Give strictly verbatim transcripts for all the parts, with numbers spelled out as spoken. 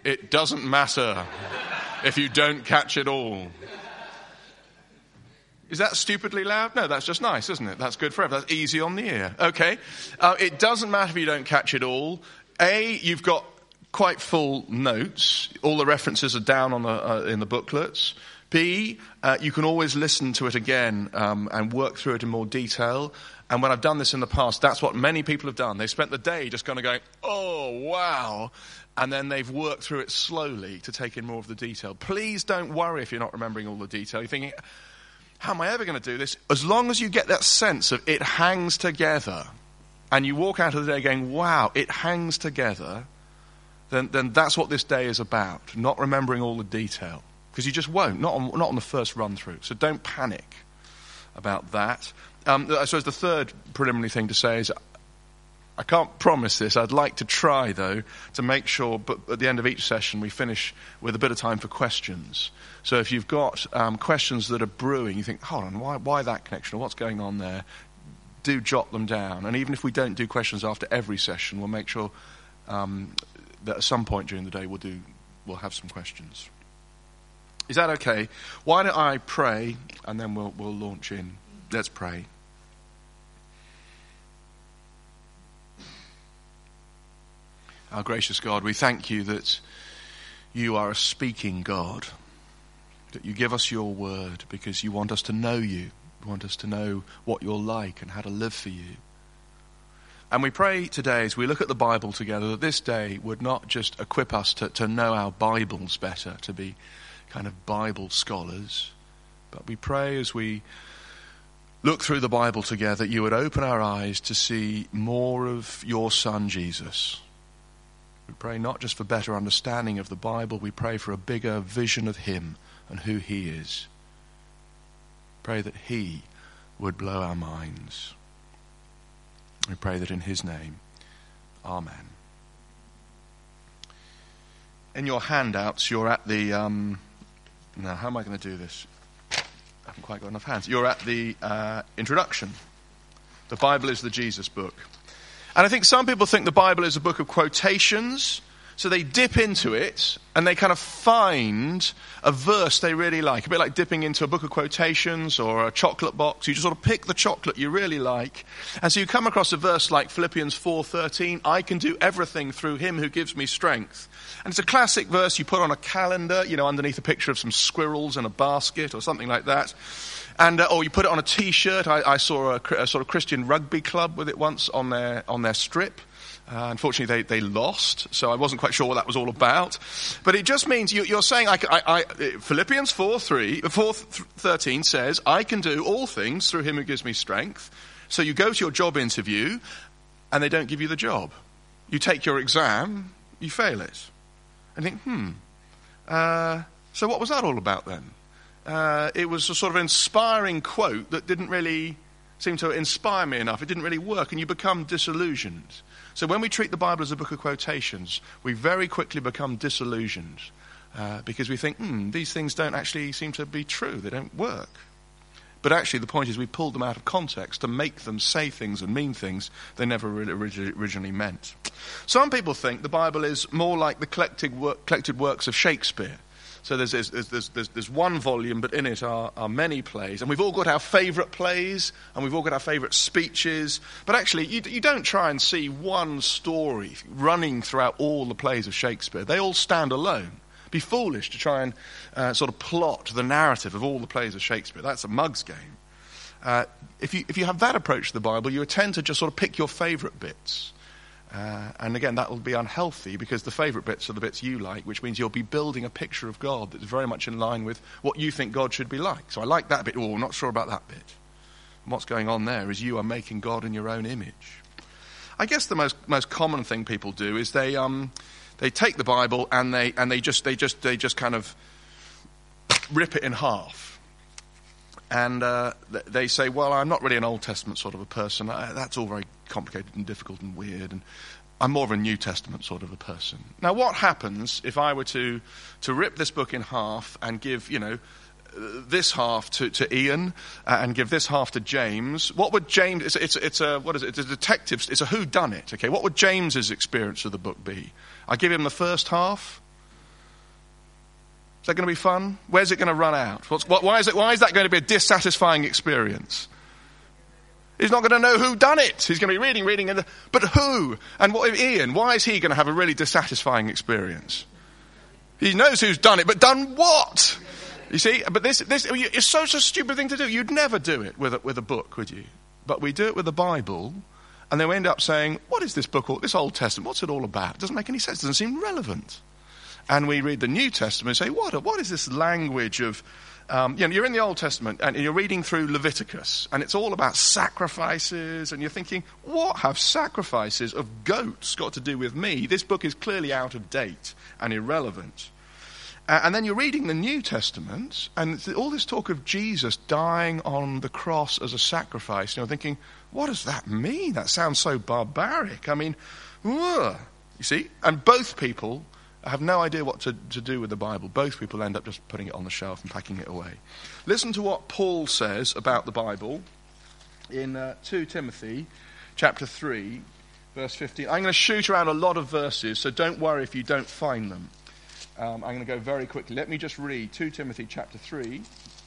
It doesn't matter if you don't catch it all. Is that stupidly loud? No, that's just nice, isn't it? That's good for everyone. That's easy on the ear. Okay. Uh, it doesn't matter if you don't catch it all. A, you've got quite full notes. All the references are down on the, uh, in the booklets. B, uh, you can always listen to it again um, and work through it in more detail. And when I've done this in the past, that's what many people have done. They spent the day just kind of going, oh, wow. And then they've worked through it slowly to take in more of the detail. Please don't worry if you're not remembering all the detail. You're thinking, how am I ever going to do this? As long as you get that sense of it hangs together, and you walk out of the day going, wow, it hangs together, then, then that's what this day is about, not remembering all the detail. Because you just won't, not on, not on the first run-through. So don't panic about that. Um, I suppose the third preliminary thing to say is, I can't promise this. I'd like to try, though, to make sure, but at the end of each session, we finish with a bit of time for questions. So if you've got um, questions that are brewing, you think, hold on, why, why that connection, or what's going on there? Do jot them down. And even if we don't do questions after every session, we'll make sure um, that at some point during the day we'll do, we'll have some questions. Is that okay? Why don't I pray, and then we'll we'll launch in. Let's pray. Our gracious God, we thank you that you are a speaking God, that you give us your word because you want us to know you, you want us to know what you're like and how to live for you. And we pray today, as we look at the Bible together, that this day would not just equip us to, to know our Bibles better, to be kind of Bible scholars, but we pray as we look through the Bible together that you would open our eyes to see more of your Son, Jesus. We pray not just for better understanding of the Bible, we pray for a bigger vision of him and who he is. Pray that he would blow our minds. We pray that in his name, amen. In your handouts, you're at the... Um, now, how am I going to do this? I haven't quite got enough hands. You're at the uh, introduction. The Bible is the Jesus book. And I think some people think the Bible is a book of quotations, so they dip into it and they kind of find a verse they really like. A bit like dipping into a book of quotations or a chocolate box. You just sort of pick the chocolate you really like. And so you come across a verse like Philippians four thirteen, I can do everything through him who gives me strength. And it's a classic verse you put on a calendar, you know, underneath a picture of some squirrels in a basket or something like that. And uh, or you put it on a T-shirt. I, I saw a, a sort of Christian rugby club with it once on their on their strip. Uh, unfortunately, they, they lost, so I wasn't quite sure what that was all about. But it just means you, you're saying, I, I, I, Philippians four thirteen says, I can do all things through him who gives me strength. So you go to your job interview, and they don't give you the job. You take your exam, you fail it. And think, hmm, uh, so what was that all about then? Uh, it was a sort of inspiring quote that didn't really seem to inspire me enough. It didn't really work, and you become disillusioned. So when we treat the Bible as a book of quotations, we very quickly become disillusioned uh, because we think, hmm, these things don't actually seem to be true. They don't work. But actually the point is we pulled them out of context to make them say things and mean things they never really originally meant. Some people think the Bible is more like the collected, work, collected works of Shakespeare. So there's, there's, there's, there's, there's one volume, but in it are, are many plays. And we've all got our favourite plays, and we've all got our favourite speeches. But actually, you, you don't try and see one story running throughout all the plays of Shakespeare. They all stand alone. It'd be foolish to try and uh, sort of plot the narrative of all the plays of Shakespeare. That's a mug's game. Uh, if you, if you have that approach to the Bible, you tend to just sort of pick your favourite bits. Uh, and again, that will be unhealthy because the favourite bits are the bits you like, which means you'll be building a picture of God that's very much in line with what you think God should be like. So I like that bit. Oh, I'm not sure about that bit. And what's going on there is you are making God in your own image. I guess the most most common thing people do is they um they take the Bible and they and they just they just they just kind of rip it in half. And uh, they say, well, I'm not really an Old Testament sort of a person. I, that's all very complicated and difficult and weird. And I'm more of a New Testament sort of a person. Now, what happens if I were to, to rip this book in half and give, you know, this half to, to Ian uh, and give this half to James? What would James, it's, it's, it's a, what is it, it's a detective, it's a whodunit, okay? What would James's experience of the book be? I give him the first half, that going to be fun? Where's it going to run out? What's, what, why, is it, why is that going to be a dissatisfying experience? He's not going to know who done it. He's going to be reading, reading, and the, but who? And what if Ian? Why is he going to have a really dissatisfying experience? He knows who's done it, but done what? You see, but this, this it's such a stupid thing to do. You'd never do it with a, with a book, would you? But we do it with the Bible, and then we end up saying, what is this book, all, this Old Testament, what's it all about? It doesn't make any sense. It doesn't seem relevant. And we read the New Testament and say, what, what is this language of, um, you know, you're in the Old Testament, and you're reading through Leviticus, and it's all about sacrifices, and you're thinking, what have sacrifices of goats got to do with me? This book is clearly out of date and irrelevant. And then you're reading the New Testament, and all this talk of Jesus dying on the cross as a sacrifice, and you're thinking, what does that mean? That sounds so barbaric. I mean, ugh. You see? And both people have no idea what to, to do with the Bible. Both people end up just putting it on the shelf and packing it away. Listen to what Paul says about the Bible in uh, Second Timothy chapter three, verse fifteen. I'm going to shoot around a lot of verses, so don't worry if you don't find them. Um, I'm going to go very quickly. Let me just read Second Timothy chapter three,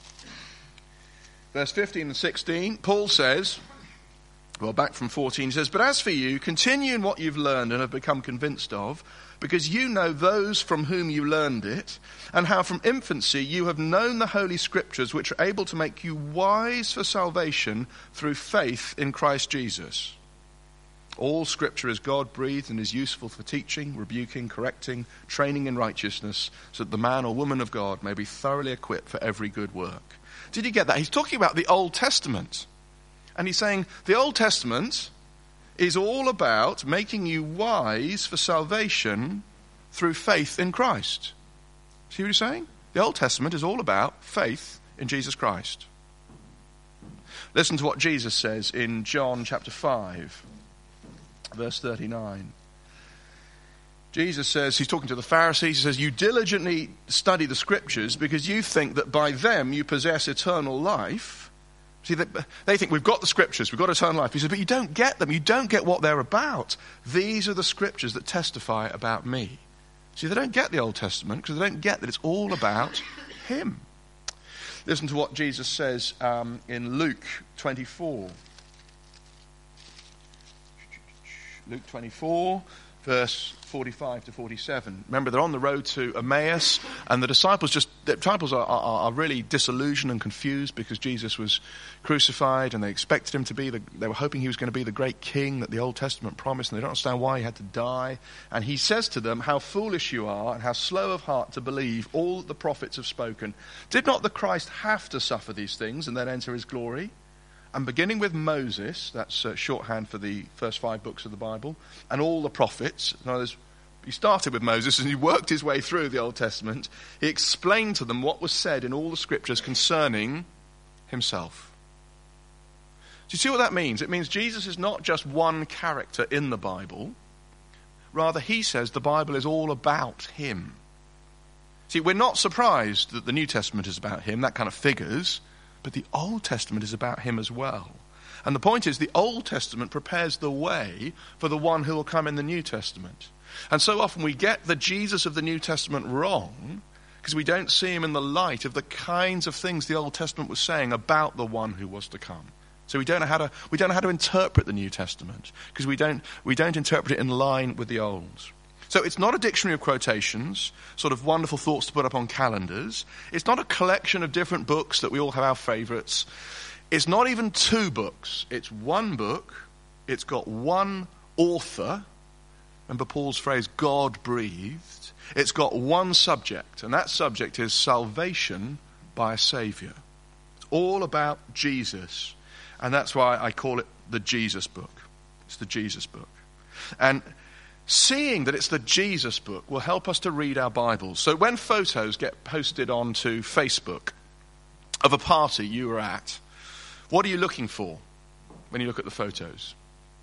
verse fifteen and sixteen. Paul says, well, back from fourteen, he says, but as for you, continue in what you've learned and have become convinced of, because you know those from whom you learned it, and how from infancy you have known the Holy Scriptures, which are able to make you wise for salvation through faith in Christ Jesus. All Scripture is God-breathed and is useful for teaching, rebuking, correcting, training in righteousness, so that the man or woman of God may be thoroughly equipped for every good work. Did you get that? He's talking about the Old Testament. And he's saying the Old Testament is all about making you wise for salvation through faith in Christ. See what he's saying? The Old Testament is all about faith in Jesus Christ. Listen to what Jesus says in John chapter five. Verse thirty-nine. Jesus says, he's talking to the Pharisees, he says, you diligently study the Scriptures because you think that by them you possess eternal life. See, they think we've got the Scriptures, we've got eternal life. He says, but you don't get them, you don't get what they're about. These are the Scriptures that testify about me. See, they don't get the Old Testament because they don't get that it's all about him. Listen to what Jesus says um, in Luke twenty-four. Luke twenty-four, verse forty-five to forty-seven. Remember, they're on the road to Emmaus, and the disciples just the disciples are, are, are really disillusioned and confused because Jesus was crucified, and they expected him to be the. They were hoping he was going to be the great king that the Old Testament promised, and they don't understand why he had to die. And he says to them, "How foolish you are, and how slow of heart to believe all that the prophets have spoken. Did not the Christ have to suffer these things and then enter his glory?" And beginning with Moses, that's uh, shorthand for the first five books of the Bible, and all the prophets. In other words, he started with Moses and he worked his way through the Old Testament. He explained to them what was said in all the Scriptures concerning himself. Do you see what that means? It means Jesus is not just one character in the Bible. Rather, he says the Bible is all about him. See, we're not surprised that the New Testament is about him. That kind of figures. But the Old Testament is about him as well. And the point is, the Old Testament prepares the way for the one who will come in the New Testament. And so often we get the Jesus of the New Testament wrong because we don't see him in the light of the kinds of things the Old Testament was saying about the one who was to come. So we don't know how to we don't know how to interpret the New Testament because we don't we don't interpret it in line with the Old. So it's not a dictionary of quotations, sort of wonderful thoughts to put up on calendars. It's not a collection of different books that we all have our favourites. It's not even two books. It's one book. It's got one author. Remember Paul's phrase, God-breathed. It's got one subject, and that subject is salvation by a Saviour. It's all about Jesus, and that's why I call it the Jesus book. It's the Jesus book. And seeing that it's the Jesus book will help us to read our Bibles. So when photos get posted onto Facebook of a party you were at, what are you looking for when you look at the photos?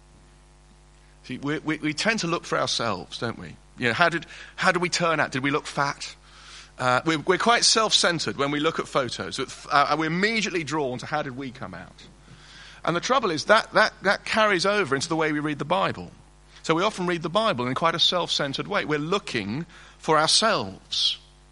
See, we, we, we tend to look for ourselves, don't we? You know, how did how did we turn out? Did we look fat? Uh, we're, we're quite self-centered when we look at photos. Uh, we're immediately drawn to how did we come out. And the trouble is that, that that carries over into the way we read the Bible. So we often read the Bible in quite a self-centered way. We're looking for ourselves.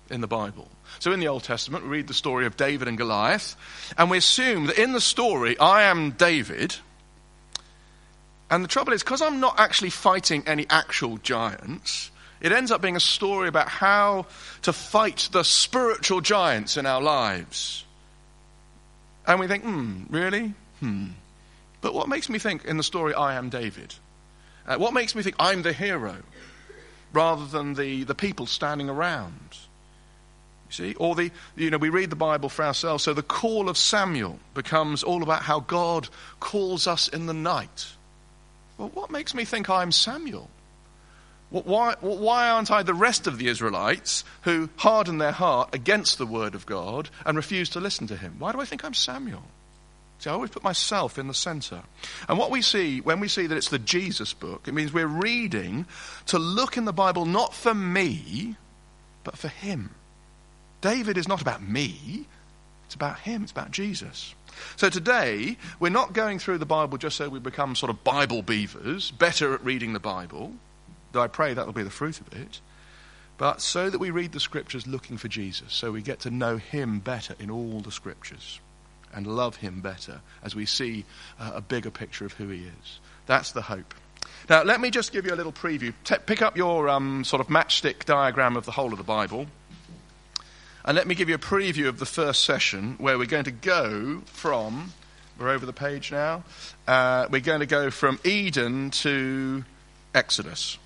in the Bible. So in the Old Testament, we read the story of David and Goliath, and we assume that in the story, I am David. And the trouble is, because I'm not actually fighting any actual giants, it ends up being a story about how to fight the spiritual giants in our lives. And we think, hmm, really? Hmm. But what makes me think in the story, I am David? Uh, what makes me think I'm the hero rather than the, the people standing around? You see? Or the, you know, we read the Bible for ourselves, so the call of Samuel becomes all about how God calls us in the night. Well, what makes me think I'm Samuel? Why, why aren't I the rest of the Israelites who harden their heart against the word of God and refuse to listen to him? Why do I think I'm Samuel? See, I always put myself in the center. And what we see, when we see that it's the Jesus book, it means we're reading to look in the Bible not for me, but for him. David is not about me, it's about him, it's about Jesus. So today, we're not going through the Bible just so we become sort of Bible beavers, better at reading the Bible, though I pray that will be the fruit of it, but so that we read the scriptures looking for Jesus, so we get to know him better in all the scriptures and love him better as we see uh, a bigger picture of who he is. That's the hope. Now, let me just give you a little preview. T- pick up your um, sort of matchstick diagram of the whole of the Bible. And let me give you a preview of the first session where we're going to go from, we're over the page now, uh, we're going to go from Eden to Exodus.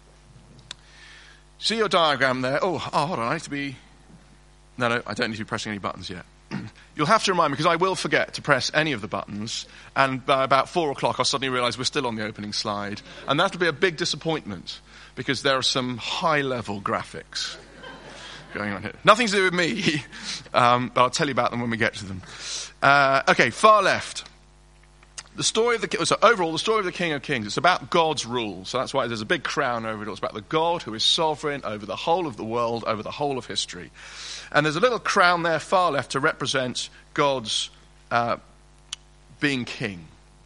See your diagram there? Oh, oh, hold on, I need to be... No, no, I don't need to be pressing any buttons yet. You'll have to remind me, because I will forget to press any of the buttons, and by about four o'clock I'll suddenly realise we're still on the opening slide, and that'll be a big disappointment, because there are some high-level graphics going on here. Nothing to do with me, um, but I'll tell you about them when we get to them. Uh, okay, far left. The story of the so overall, the story of the King of Kings. It's about God's rule. So that's why there's a big crown over it all. It's about the God who is sovereign over the whole of the world, over the whole of history. And there's a little crown there, far left, to represent God's uh, being king.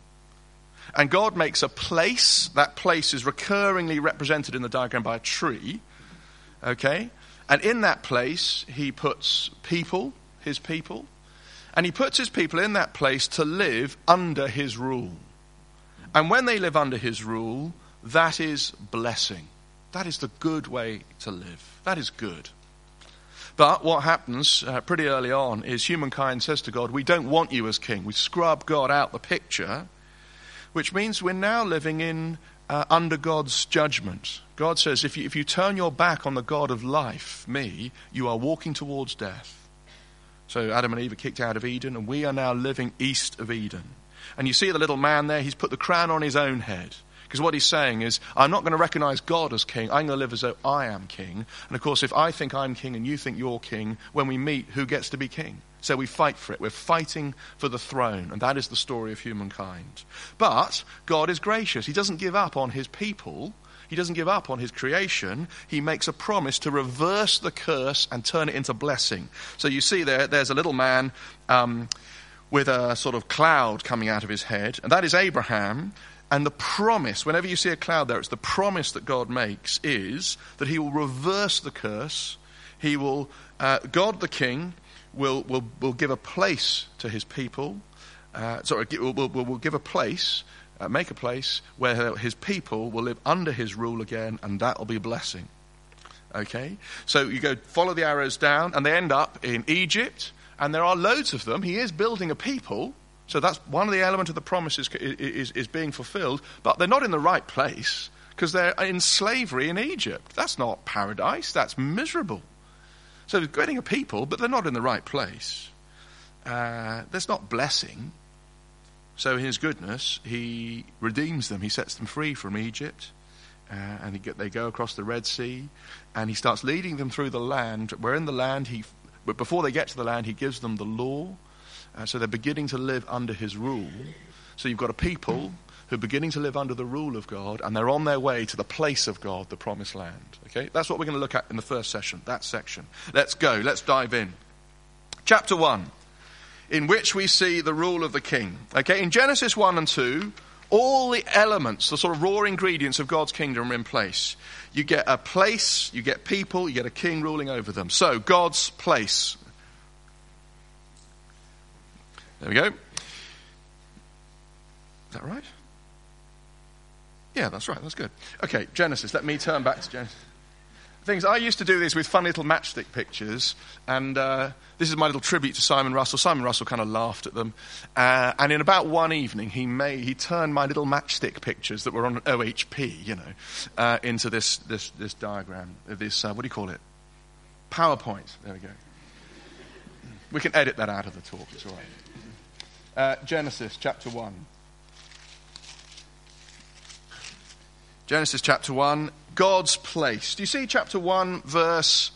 And God makes a place. That place is recurringly represented in the diagram by a tree. Okay? And in that place, he puts people, his people. And he puts his people in that place to live under his rule. And when they live under his rule, that is blessing. That is the good way to live. That is good. But what happens uh, pretty early on is humankind says to God, we don't want you as king. We scrub God out the picture, which means we're now living in uh, under God's judgment. God says, if you, if you turn your back on the God of life, me, you are walking towards death. So Adam and Eve are kicked out of Eden, and we are now living east of Eden. And you see the little man there, he's put the crown on his own head. Because what he's saying is, I'm not going to recognize God as king, I'm going to live as though I am king. And of course, if I think I'm king and you think you're king, when we meet, who gets to be king? So we fight for it. We're fighting for the throne, and that is the story of humankind. But God is gracious. He doesn't give up on his people. He doesn't give up on his creation. He makes a promise to reverse the curse and turn it into blessing. So you see there, there's a little man um, with a sort of cloud coming out of his head, and that is Abraham. And the promise, whenever you see a cloud there, it's the promise that God makes is that he will reverse the curse. He will, uh, God the King will, will, will give a place to his people. Uh, sorry, will, will, will give a place Uh, make a place where his people will live under his rule again, and that will be a blessing. Okay? So you go follow the arrows down, and they end up in Egypt, and there are loads of them. He is building a people, so that's one of the elements of the promise is, is, is being fulfilled, but they're not in the right place, because they're in slavery in Egypt. That's not paradise, that's miserable. So he's getting a people, but they're not in the right place. Uh, there's not blessing. So in his goodness, he redeems them. He sets them free from Egypt. Uh, and he get, they go across the Red Sea. And he starts leading them through the land. Where in the land, he, but before they get to the land, he gives them the law. Uh, so they're beginning to live under his rule. So you've got a people who are beginning to live under the rule of God. And they're on their way to the place of God, the promised land. Okay, that's what we're going to look at in the first session, that section. Let's go. Let's dive in. Chapter one. In which we see the rule of the king. Okay, in Genesis one and two, All the elements, the sort of raw ingredients of God's kingdom are in place. You get a place, you get people, you get a king ruling over them. So, God's place. There we go. Is that right? Yeah, that's right. That's good. Okay, Genesis. Let me turn back to Genesis. Things I used to do this with fun little matchstick pictures, and uh, this is my little tribute to Simon Russell. Simon Russell kind of laughed at them, uh, and in about one evening, he made he turned my little matchstick pictures that were on an O H P, you know, uh, into this this this diagram, this uh, what do you call it? PowerPoint. There we go. We can edit that out of the talk. It's all right. Uh, Genesis chapter one. Genesis chapter one, God's place. Do you see chapter one, verse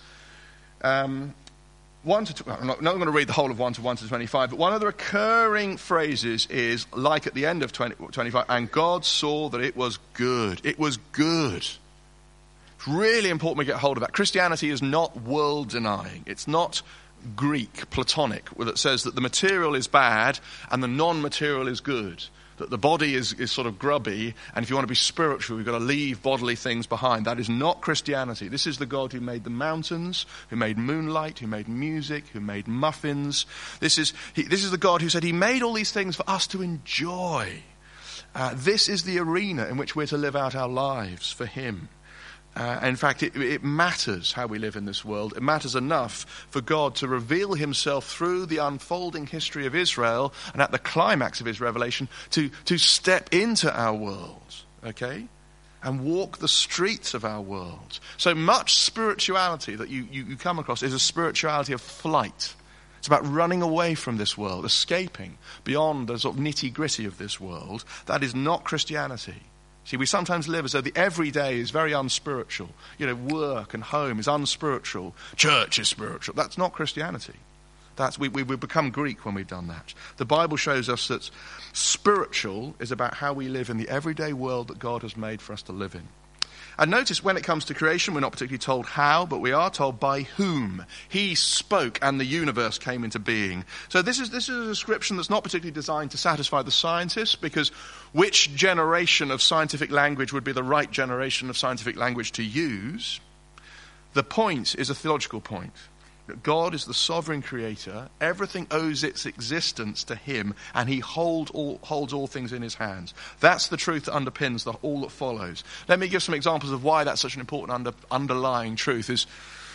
um, one to? Tw- I'm not, not going to read the whole of one to one to twenty-five, but one of the recurring phrases is like at the end of twenty, twenty-five, and God saw that it was good. It was good. It's really important we get hold of that. Christianity is not world denying. It's not Greek, Platonic, that says that the material is bad and the non-material is good. That the body is, is sort of grubby, and if you want to be spiritual, you've got to leave bodily things behind. That is not Christianity. This is the God who made the mountains, who made moonlight, who made music, who made muffins. This is, he, this is the God who said he made all these things for us to enjoy. Uh, this is the arena in which we're to live out our lives for him. Uh, in fact, it, it matters how we live in this world. It matters enough for God to reveal himself through the unfolding history of Israel, and at the climax of his revelation, to, to step into our world, okay, and walk the streets of our world. So much spirituality that you, you, you come across is a spirituality of flight. It's about running away from this world, escaping beyond the sort of nitty-gritty of this world. That is not Christianity. See, we sometimes live as though the everyday is very unspiritual. You know, work and home is unspiritual. Church is spiritual. That's not Christianity. That's we, we, we become Greek when we've done that. The Bible shows us that spiritual is about how we live in the everyday world that God has made for us to live in. And notice when it comes to creation, we're not particularly told how, but we are told by whom. He spoke and the universe came into being. So this is this is a description that's not particularly designed to satisfy the scientists, because which generation of scientific language would be the right generation of scientific language to use? The point is a theological point. That God is the sovereign creator. Everything owes its existence to him, and he hold all, holds all things in his hands. That's the truth that underpins the, all that follows. Let me give some examples of why that's such an important under, underlying truth. Is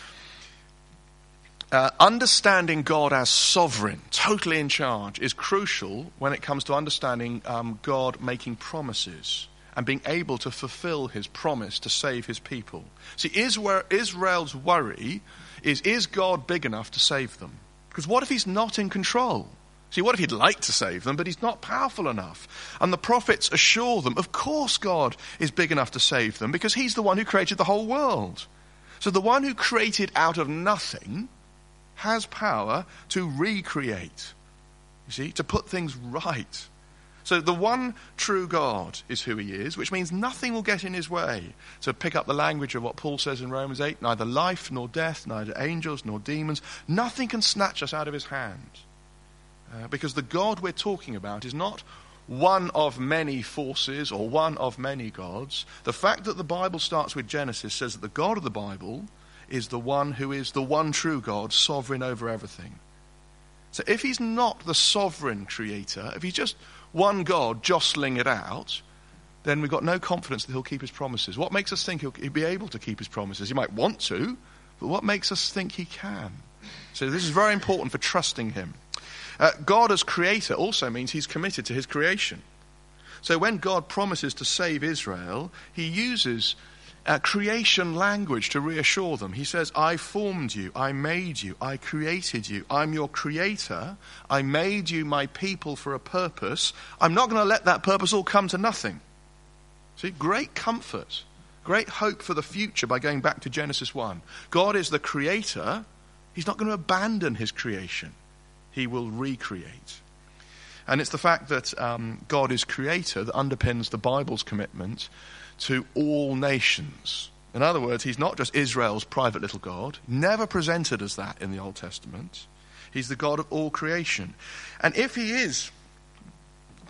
uh, understanding God as sovereign, totally in charge, is crucial when it comes to understanding um, God making promises and being able to fulfill his promise to save his people. See, Israel's worry is, is God big enough to save them? Because what if he's not in control? See, what if he'd like to save them, but he's not powerful enough? And the prophets assure them, of course God is big enough to save them, because he's the one who created the whole world. So the one who created out of nothing has power to recreate, you see, to put things right. So the one true God is who he is, which means nothing will get in his way. To pick up the language of what Paul says in Romans eight, neither life nor death, neither angels nor demons, nothing can snatch us out of his hand. Uh, because the God we're talking about is not one of many forces or one of many gods. The fact that the Bible starts with Genesis says that the God of the Bible is the one who is the one true God, sovereign over everything. So if he's not the sovereign creator, if he's just one God jostling it out, then we've got no confidence that he'll keep his promises. What makes us think he'll, he'll be able to keep his promises? He might want to, but what makes us think he can? So this is very important for trusting him. Uh, God as creator also means he's committed to his creation. So when God promises to save Israel, he uses Uh, creation language to reassure them. He says, I formed you, I made you, I created you, I'm your creator, I made you my people for a purpose. I'm not going to let that purpose all come to nothing. See, great comfort, great hope for the future by going back to Genesis one. God is the creator. He's not going to abandon his creation. He will recreate. And it's the fact that um, God is creator that underpins the Bible's commitment to all nations. In other words, he's not just Israel's private little God, never presented as that in the Old Testament. He's the God of all creation. And if he is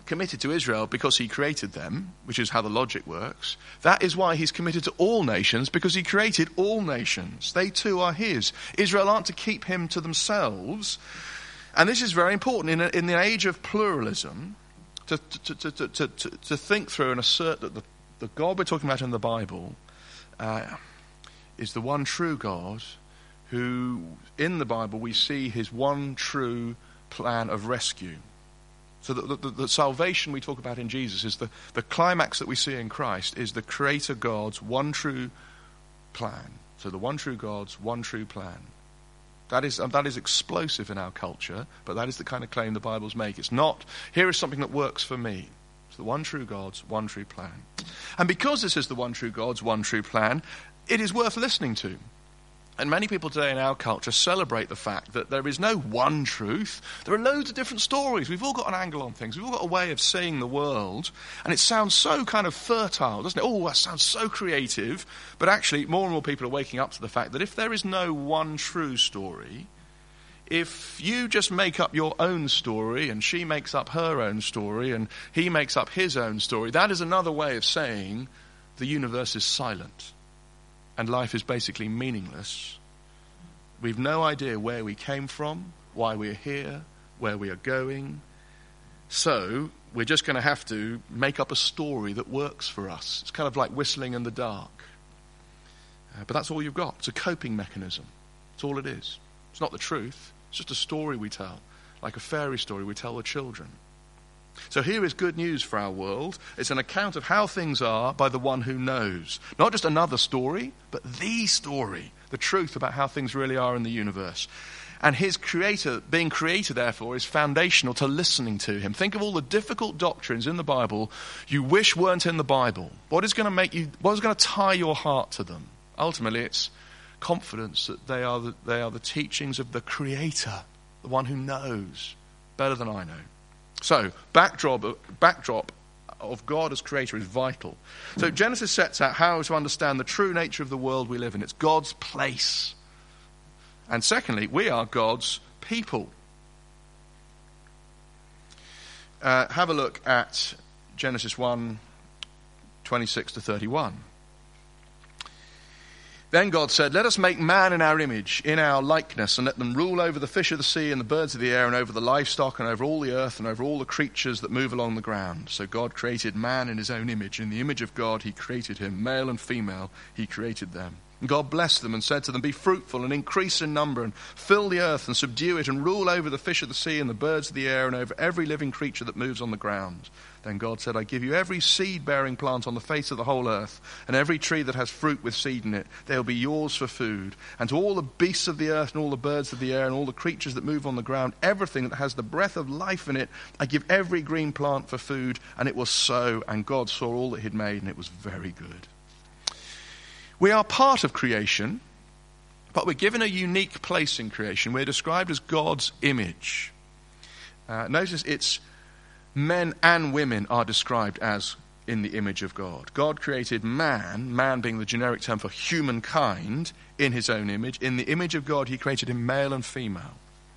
committed to Israel because he created them, which is how the logic works. That is why he's committed to all nations, because he created all nations. They too are his. Israel aren't to keep him to themselves. And this is very important in, a, in the age of pluralism, to, to, to, to, to, to, to think through and assert that the, the God we're talking about in the Bible uh, is the one true God who, in the Bible, we see his one true plan of rescue. So the, the, the salvation we talk about in Jesus is the, the climax that we see in Christ is the Creator God's one true plan. So the one true God's one true plan. That is, um, that is explosive in our culture, but that is the kind of claim the Bibles make. It's not, here is something that works for me. It's the one true God's one true plan. And because this is the one true God's one true plan, it is worth listening to. And many people today in our culture celebrate the fact that there is no one truth. There are loads of different stories. We've all got an angle on things. We've all got a way of seeing the world. And it sounds so kind of fertile, doesn't it? Oh, that sounds so creative. But actually, more and more people are waking up to the fact that if there is no one true story, if you just make up your own story and she makes up her own story and he makes up his own story, that is another way of saying the universe is silent. And life is basically meaningless. We've no idea where we came from, why we're here, where we are going. So we're just going to have to make up a story that works for us. It's kind of like whistling in the dark. Uh, but that's all you've got. It's a coping mechanism. It's all it is. It's not the truth. It's just a story we tell, like a fairy story we tell the children. So here is good news for our world. It's an account of how things are by the one who knows. Not just another story, but the story, the truth about how things really are in the universe. And his creator, being creator, therefore, is foundational to listening to him. Think of all the difficult doctrines in the Bible you wish weren't in the Bible. What is going to make you, what is going to tie your heart to them? Ultimately, it's confidence that they are the, they are the teachings of the creator, the one who knows better than I know. So, backdrop, backdrop of God as creator is vital. So Genesis sets out how to understand the true nature of the world we live in. It's God's place. And secondly, we are God's people. Uh, have a look at Genesis one, twenty-six to thirty-one. Then God said, let us make man in our image, in our likeness, and let them rule over the fish of the sea and the birds of the air and over the livestock and over all the earth and over all the creatures that move along the ground. So God created man in his own image. In the image of God he created him. Male and female he created them. And God blessed them and said to them, be fruitful and increase in number and fill the earth and subdue it and rule over the fish of the sea and the birds of the air and over every living creature that moves on the ground. Then God said, I give you every seed-bearing plant on the face of the whole earth, and every tree that has fruit with seed in it. They will be yours for food. And to all the beasts of the earth and all the birds of the air and all the creatures that move on the ground, everything that has the breath of life in it, I give every green plant for food. And it was so. And God saw all that he'd made, and it was very good. We are part of creation, but we're given a unique place in creation. We're described as God's image. Uh, notice it's men and women are described as in the image of God. God created man, man being the generic term for humankind, in his own image. In the image of God, he created him male and female.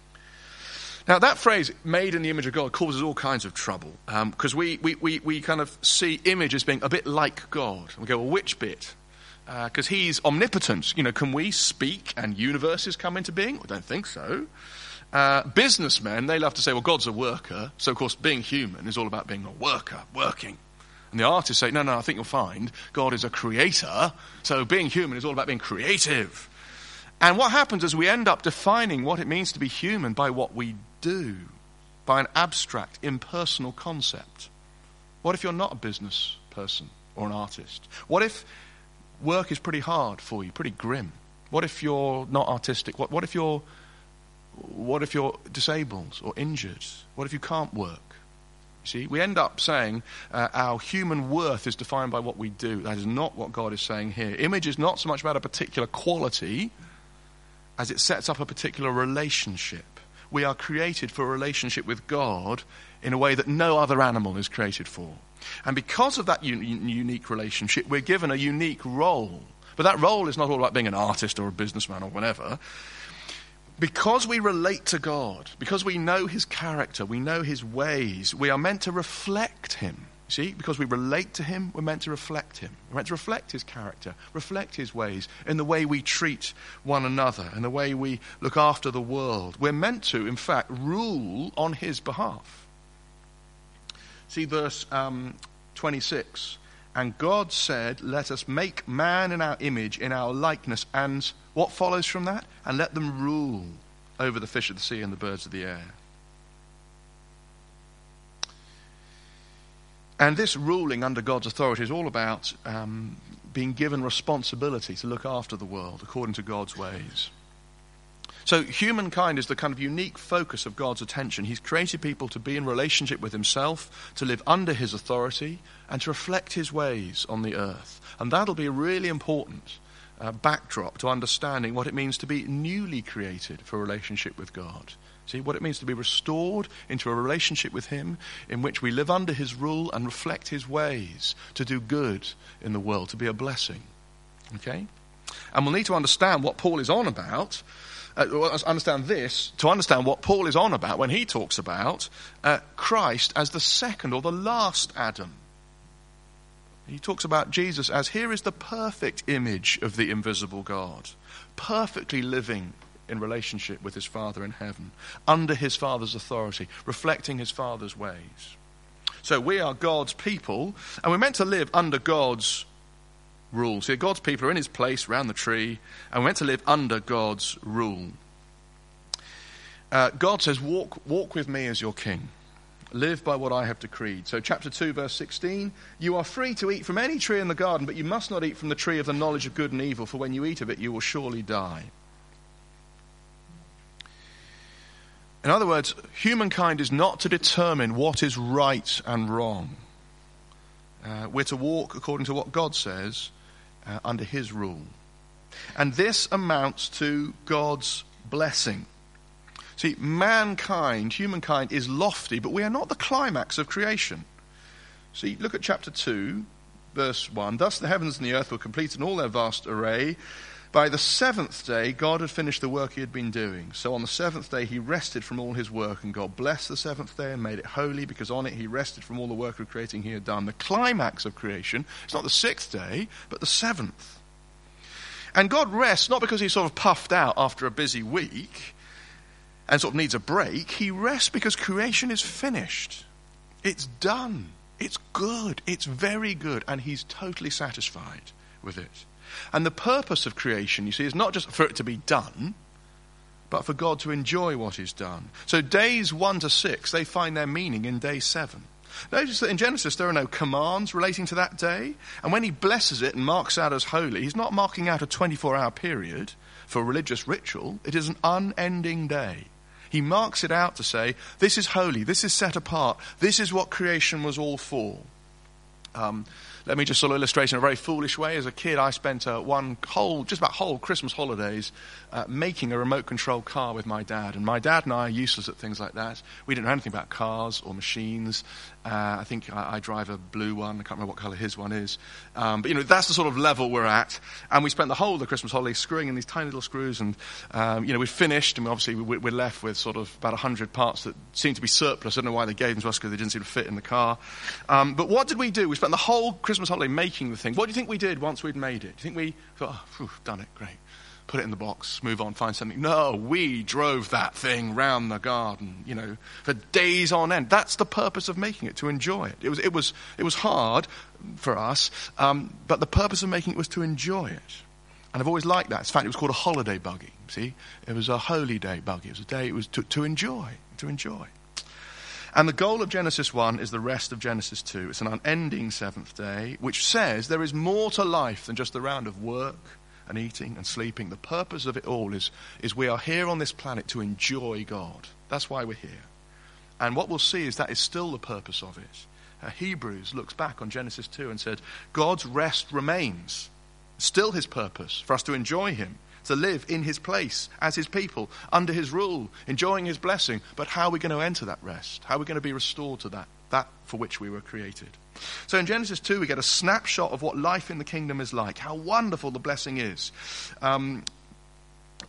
Now, that phrase, made in the image of God, causes all kinds of trouble, because um, we, we, we, we kind of see image as being a bit like God. We go, well, which bit? Because uh, he's omnipotent. You know, can we speak and universes come into being? I don't think so. Uh, businessmen, they love to say, well, God's a worker. So, of course, being human is all about being a worker, working. And the artists say, no, no, I think you'll find God is a creator. So being human is all about being creative. And what happens is we end up defining what it means to be human by what we do, by an abstract, impersonal concept. What if you're not a business person or an artist? What if work is pretty hard for you, pretty grim? What if you're not artistic? What, what if you're What if you're disabled or injured? What if you can't work? You see, we end up saying uh, our human worth is defined by what we do. That is not what God is saying here. Image is not so much about a particular quality as it sets up a particular relationship. We are created for a relationship with God in a way that no other animal is created for. And because of that un- unique relationship, we're given a unique role. But that role is not all about being an artist or a businessman or whatever. Because we relate to God, because we know his character, we know his ways, we are meant to reflect him. See, because we relate to him, we're meant to reflect him. We're meant to reflect his character, reflect his ways in the way we treat one another, in the way we look after the world. We're meant to, in fact, rule on his behalf. See verse um, twenty-six. And God said, let us make man in our image, in our likeness. And what follows from that? And let them rule over the fish of the sea and the birds of the air. And this ruling under God's authority is all about um, being given responsibility to look after the world according to God's ways. So humankind is the kind of unique focus of God's attention. He's created people to be in relationship with himself, to live under his authority, and to reflect his ways on the earth. And that'll be a really important uh, backdrop to understanding what it means to be newly created for a relationship with God. See, what it means to be restored into a relationship with him in which we live under his rule and reflect his ways to do good in the world, to be a blessing. Okay? And we'll need to understand what Paul is on about, uh, understand this, to understand what Paul is on about when he talks about uh, Christ as the second or the last Adam. He talks about Jesus as, here is the perfect image of the invisible God, perfectly living in relationship with his Father in heaven, under his Father's authority, reflecting his Father's ways. So we are God's people, and we're meant to live under God's rule. See, God's people are in his place around the tree, and we're meant to live under God's rule. Uh, God says, walk, walk with me as your king. Live by what I have decreed. So chapter two, verse sixteen, you are free to eat from any tree in the garden, but you must not eat from the tree of the knowledge of good and evil, for when you eat of it, you will surely die. In other words, humankind is not to determine what is right and wrong. Uh, we're to walk according to what God says uh, under his rule. And this amounts to God's blessing. See, mankind, humankind is lofty, but we are not the climax of creation. See, look at chapter two, verse one. Thus the heavens and the earth were complete in all their vast array. By the seventh day, God had finished the work he had been doing. So on the seventh day, he rested from all his work, and God blessed the seventh day and made it holy, because on it he rested from all the work of creating he had done. The climax of creation is not the sixth day, but the seventh. And God rests not because he's sort of puffed out after a busy week and sort of needs a break. He rests because creation is finished. It's done. It's good. It's very good. And he's totally satisfied with it. And the purpose of creation, you see, is not just for it to be done, but for God to enjoy what is done. So days one to six, they find their meaning in day seven. Notice that in Genesis there are no commands relating to that day. And when he blesses it and marks out as holy, he's not marking out a twenty-four hour period for religious ritual. It is an unending day. He marks it out to say, this is holy, this is set apart, this is what creation was all for. Um, let me just sort of illustrate in a very foolish way. As a kid, I spent uh, one whole, just about whole Christmas holidays uh, making a remote control car with my dad. And my dad and I are useless at things like that. We didn't know anything about cars or machines. Uh, I think I, I drive a blue one. I can't remember what colour his one is. Um, but, you know, that's the sort of level we're at. And we spent the whole of the Christmas holiday screwing in these tiny little screws. And, um, you know, we finished, and obviously we, we're left with sort of about one hundred parts that seem to be surplus. I don't know why they gave them to us, because they didn't seem to fit in the car. Um, but what did we do? We spent the whole Christmas holiday making the thing. What do you think we did once we'd made it? Do you think we thought, oh, phew, done it, great. Put it in the box, move on, find something? No, we drove that thing round the garden, you know, for days on end. That's the purpose of making it, to enjoy it. It was, it was, it was hard for us, um, but the purpose of making it was to enjoy it. And I've always liked that. In fact, it was called a holiday buggy, see? It was a holy day buggy. It was a day it was to, to enjoy, to enjoy. And the goal of Genesis one is the rest of Genesis two. It's an unending seventh day, which says there is more to life than just the round of work and eating and sleeping. The purpose of it all is, is we are here on this planet to enjoy God. That's why we're here. And what we'll see is that is still the purpose of it. Uh, Hebrews looks back on Genesis two and said, God's rest remains. Still his purpose, for us to enjoy him, to live in his place as his people, under his rule, enjoying his blessing. But how are we going to enter that rest? How are we going to be restored to that, that for which we were created? So in Genesis two, we get a snapshot of what life in the kingdom is like, how wonderful the blessing is. Um,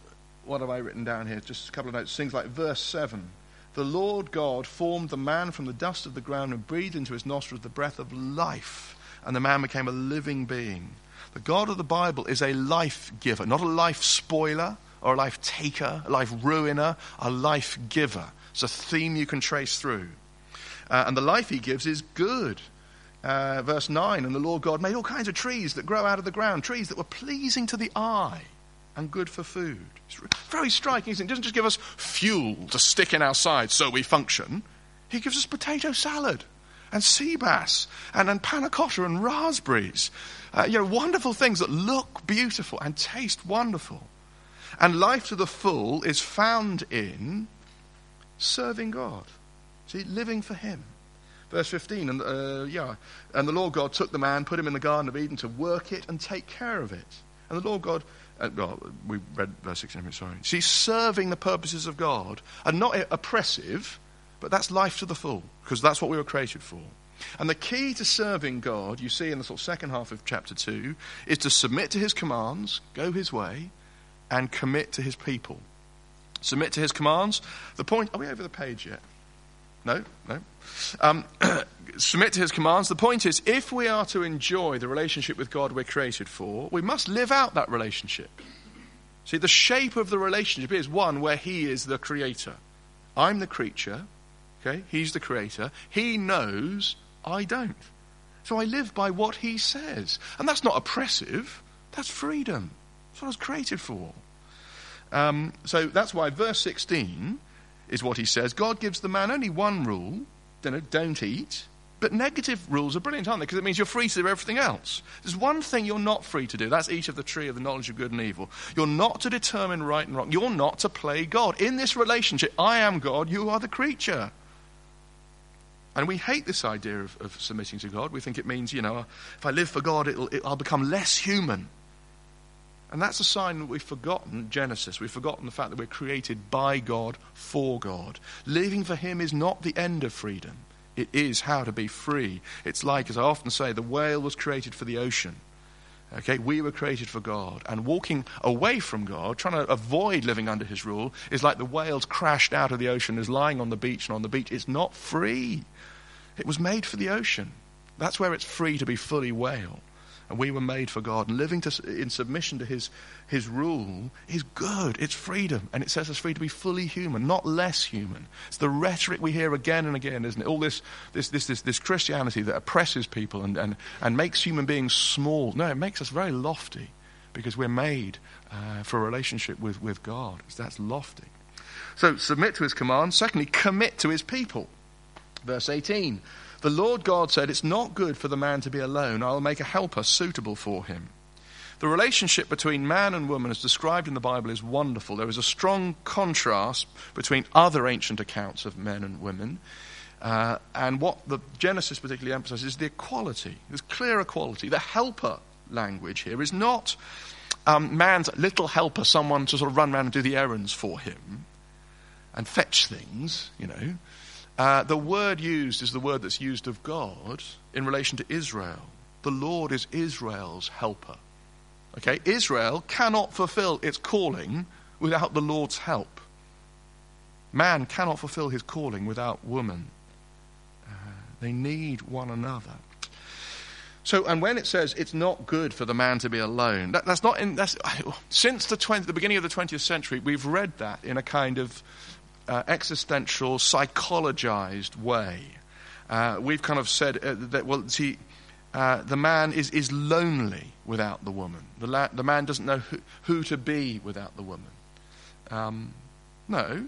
what have I written down here? Just a couple of notes. Things like verse seven. The Lord God formed the man from the dust of the ground and breathed into his nostrils the breath of life, and the man became a living being. The God of the Bible is a life giver, not a life spoiler or a life taker, a life ruiner, a life giver. It's a theme you can trace through. Uh, and the life he gives is good. Uh, verse nine, and the Lord God made all kinds of trees that grow out of the ground, trees that were pleasing to the eye and good for food. It's very striking, isn't it? He doesn't just give us fuel to stick in our sides so we function. He gives us potato salad and sea bass and, and panna cotta and raspberries. Uh, you know, wonderful things that look beautiful and taste wonderful. And life to the full is found in serving God. See, living for him. Verse fifteen, and uh, yeah, and the Lord God took the man, put him in the Garden of Eden to work it and take care of it. And the Lord God, uh, well, we read verse sixteen, sorry. See, serving the purposes of God are not oppressive, but that's life to the full, because that's what we were created for. And the key to serving God, you see in the sort of second half of chapter two, is to submit to his commands, go his way, and commit to his people. Submit to his commands. The point, are we over the page yet? No, no. Um, submit to his commands. The point is, if we are to enjoy the relationship with God we're created for, we must live out that relationship. See, the shape of the relationship is one where he is the creator. I'm the creature, okay? He's the creator. He knows, I don't. So I live by what he says. And that's not oppressive. That's freedom. That's what I was created for. Um, so that's why verse sixteen is what he says. God gives the man only one rule, you know, don't eat. But negative rules are brilliant, aren't they? Because it means you're free to do everything else. There's one thing you're not free to do. That's eat of the tree of the knowledge of good and evil. You're not to determine right and wrong. You're not to play God. In this relationship, I am God, you are the creature. And we hate this idea of, of submitting to God. We think it means, you know, if I live for God, it'll, it, I'll become less human. And that's a sign that we've forgotten Genesis. We've forgotten the fact that we're created by God, for God. Living for him is not the end of freedom. It is how to be free. It's like, as I often say, the whale was created for the ocean. Okay, we were created for God. And walking away from God, trying to avoid living under his rule, is like the whale's crashed out of the ocean, is lying on the beach, and on the beach it's not free. It was made for the ocean. That's where it's free to be fully whale. And we were made for God. And living to, in submission to his, his rule is good. It's freedom. And it sets us free to be fully human, not less human. It's the rhetoric we hear again and again, isn't it? All this this this this, this Christianity that oppresses people and, and, and makes human beings small. No, it makes us very lofty because we're made uh, for a relationship with, with God. That's lofty. So submit to his commands. Secondly, commit to his people. Verse eighteen. The Lord God said, it's not good for the man to be alone. I will make a helper suitable for him. The relationship between man and woman as described in the Bible is wonderful. There is a strong contrast between other ancient accounts of men and women. Uh, and what the Genesis particularly emphasizes is the equality. There's clear equality. The helper language here is not um, man's little helper, someone to sort of run around and do the errands for him and fetch things, you know. Uh, the word used is the word that's used of God in relation to Israel. The Lord is Israel's helper. Okay, Israel cannot fulfill its calling without the Lord's help. Man cannot fulfill his calling without woman. Uh, they need one another. So, and when it says it's not good for the man to be alone, that, that's not in. That's since the twenty, the beginning of the twentieth century, we've read that in a kind of Uh, existential, psychologized way. Uh, we've kind of said uh, that, well, see, uh, the man is, is lonely without the woman. The, la- the man doesn't know who, who to be without the woman. Um, no.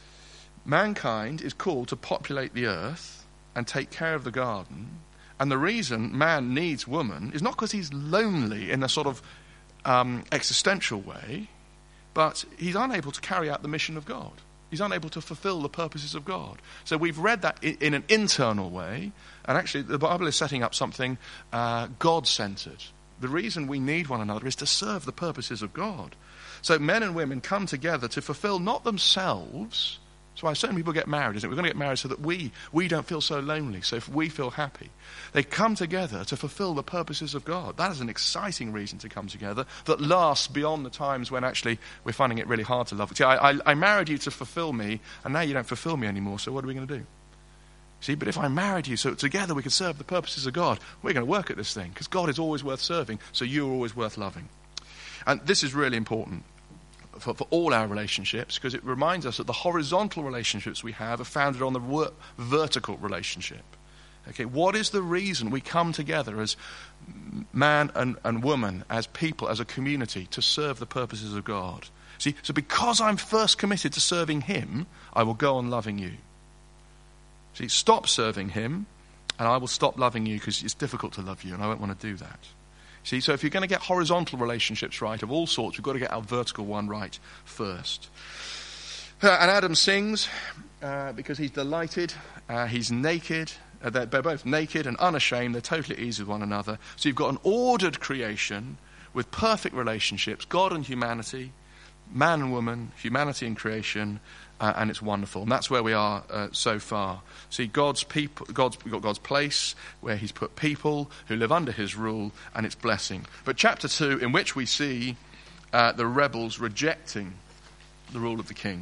Mankind is called to populate the earth and take care of the garden. And the reason man needs woman is not because he's lonely in a sort of um, existential way, but he's unable to carry out the mission of God. He's unable to fulfill the purposes of God. So we've read that in an internal way, and actually the Bible is setting up something uh, God-centered. The reason we need one another is to serve the purposes of God. So men and women come together to fulfill not themselves, That's why so many people get married, isn't it? We're going to get married so that we, we don't feel so lonely, so if we feel happy. They come together to fulfill the purposes of God. That is an exciting reason to come together that lasts beyond the times when actually we're finding it really hard to love. See, I, I, I married you to fulfill me, and now you don't fulfill me anymore, so what are we going to do? See, but if I married you so together we can serve the purposes of God, we're going to work at this thing, because God is always worth serving, so you're always worth loving. And this is really important For, for all our relationships, because it reminds us that the horizontal relationships we have are founded on the wor- vertical relationship. Okay, what is the reason we come together as man and, and woman, as people, as a community, to serve the purposes of God? See, so because I'm first committed to serving him, I will go on loving you. See, stop serving him, and I will stop loving you because it's difficult to love you, and I won't want to do that. See, so if you're going to get horizontal relationships right of all sorts, we've got to get our vertical one right first. Uh, and Adam sings uh, because he's delighted, uh, he's naked, uh, they're, they're both naked and unashamed, they're totally at ease with one another. So you've got an ordered creation with perfect relationships, God and humanity, man and woman, humanity and creation, uh, and it's wonderful. And that's where we are uh, so far. See, God's people, God's, we've got God's place where he's put people who live under his rule, and it's blessing. But chapter two, in which we see uh, the rebels rejecting the rule of the king.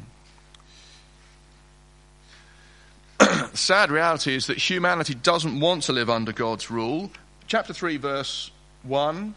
The sad reality is that humanity doesn't want to live under God's rule. Chapter three, verse one.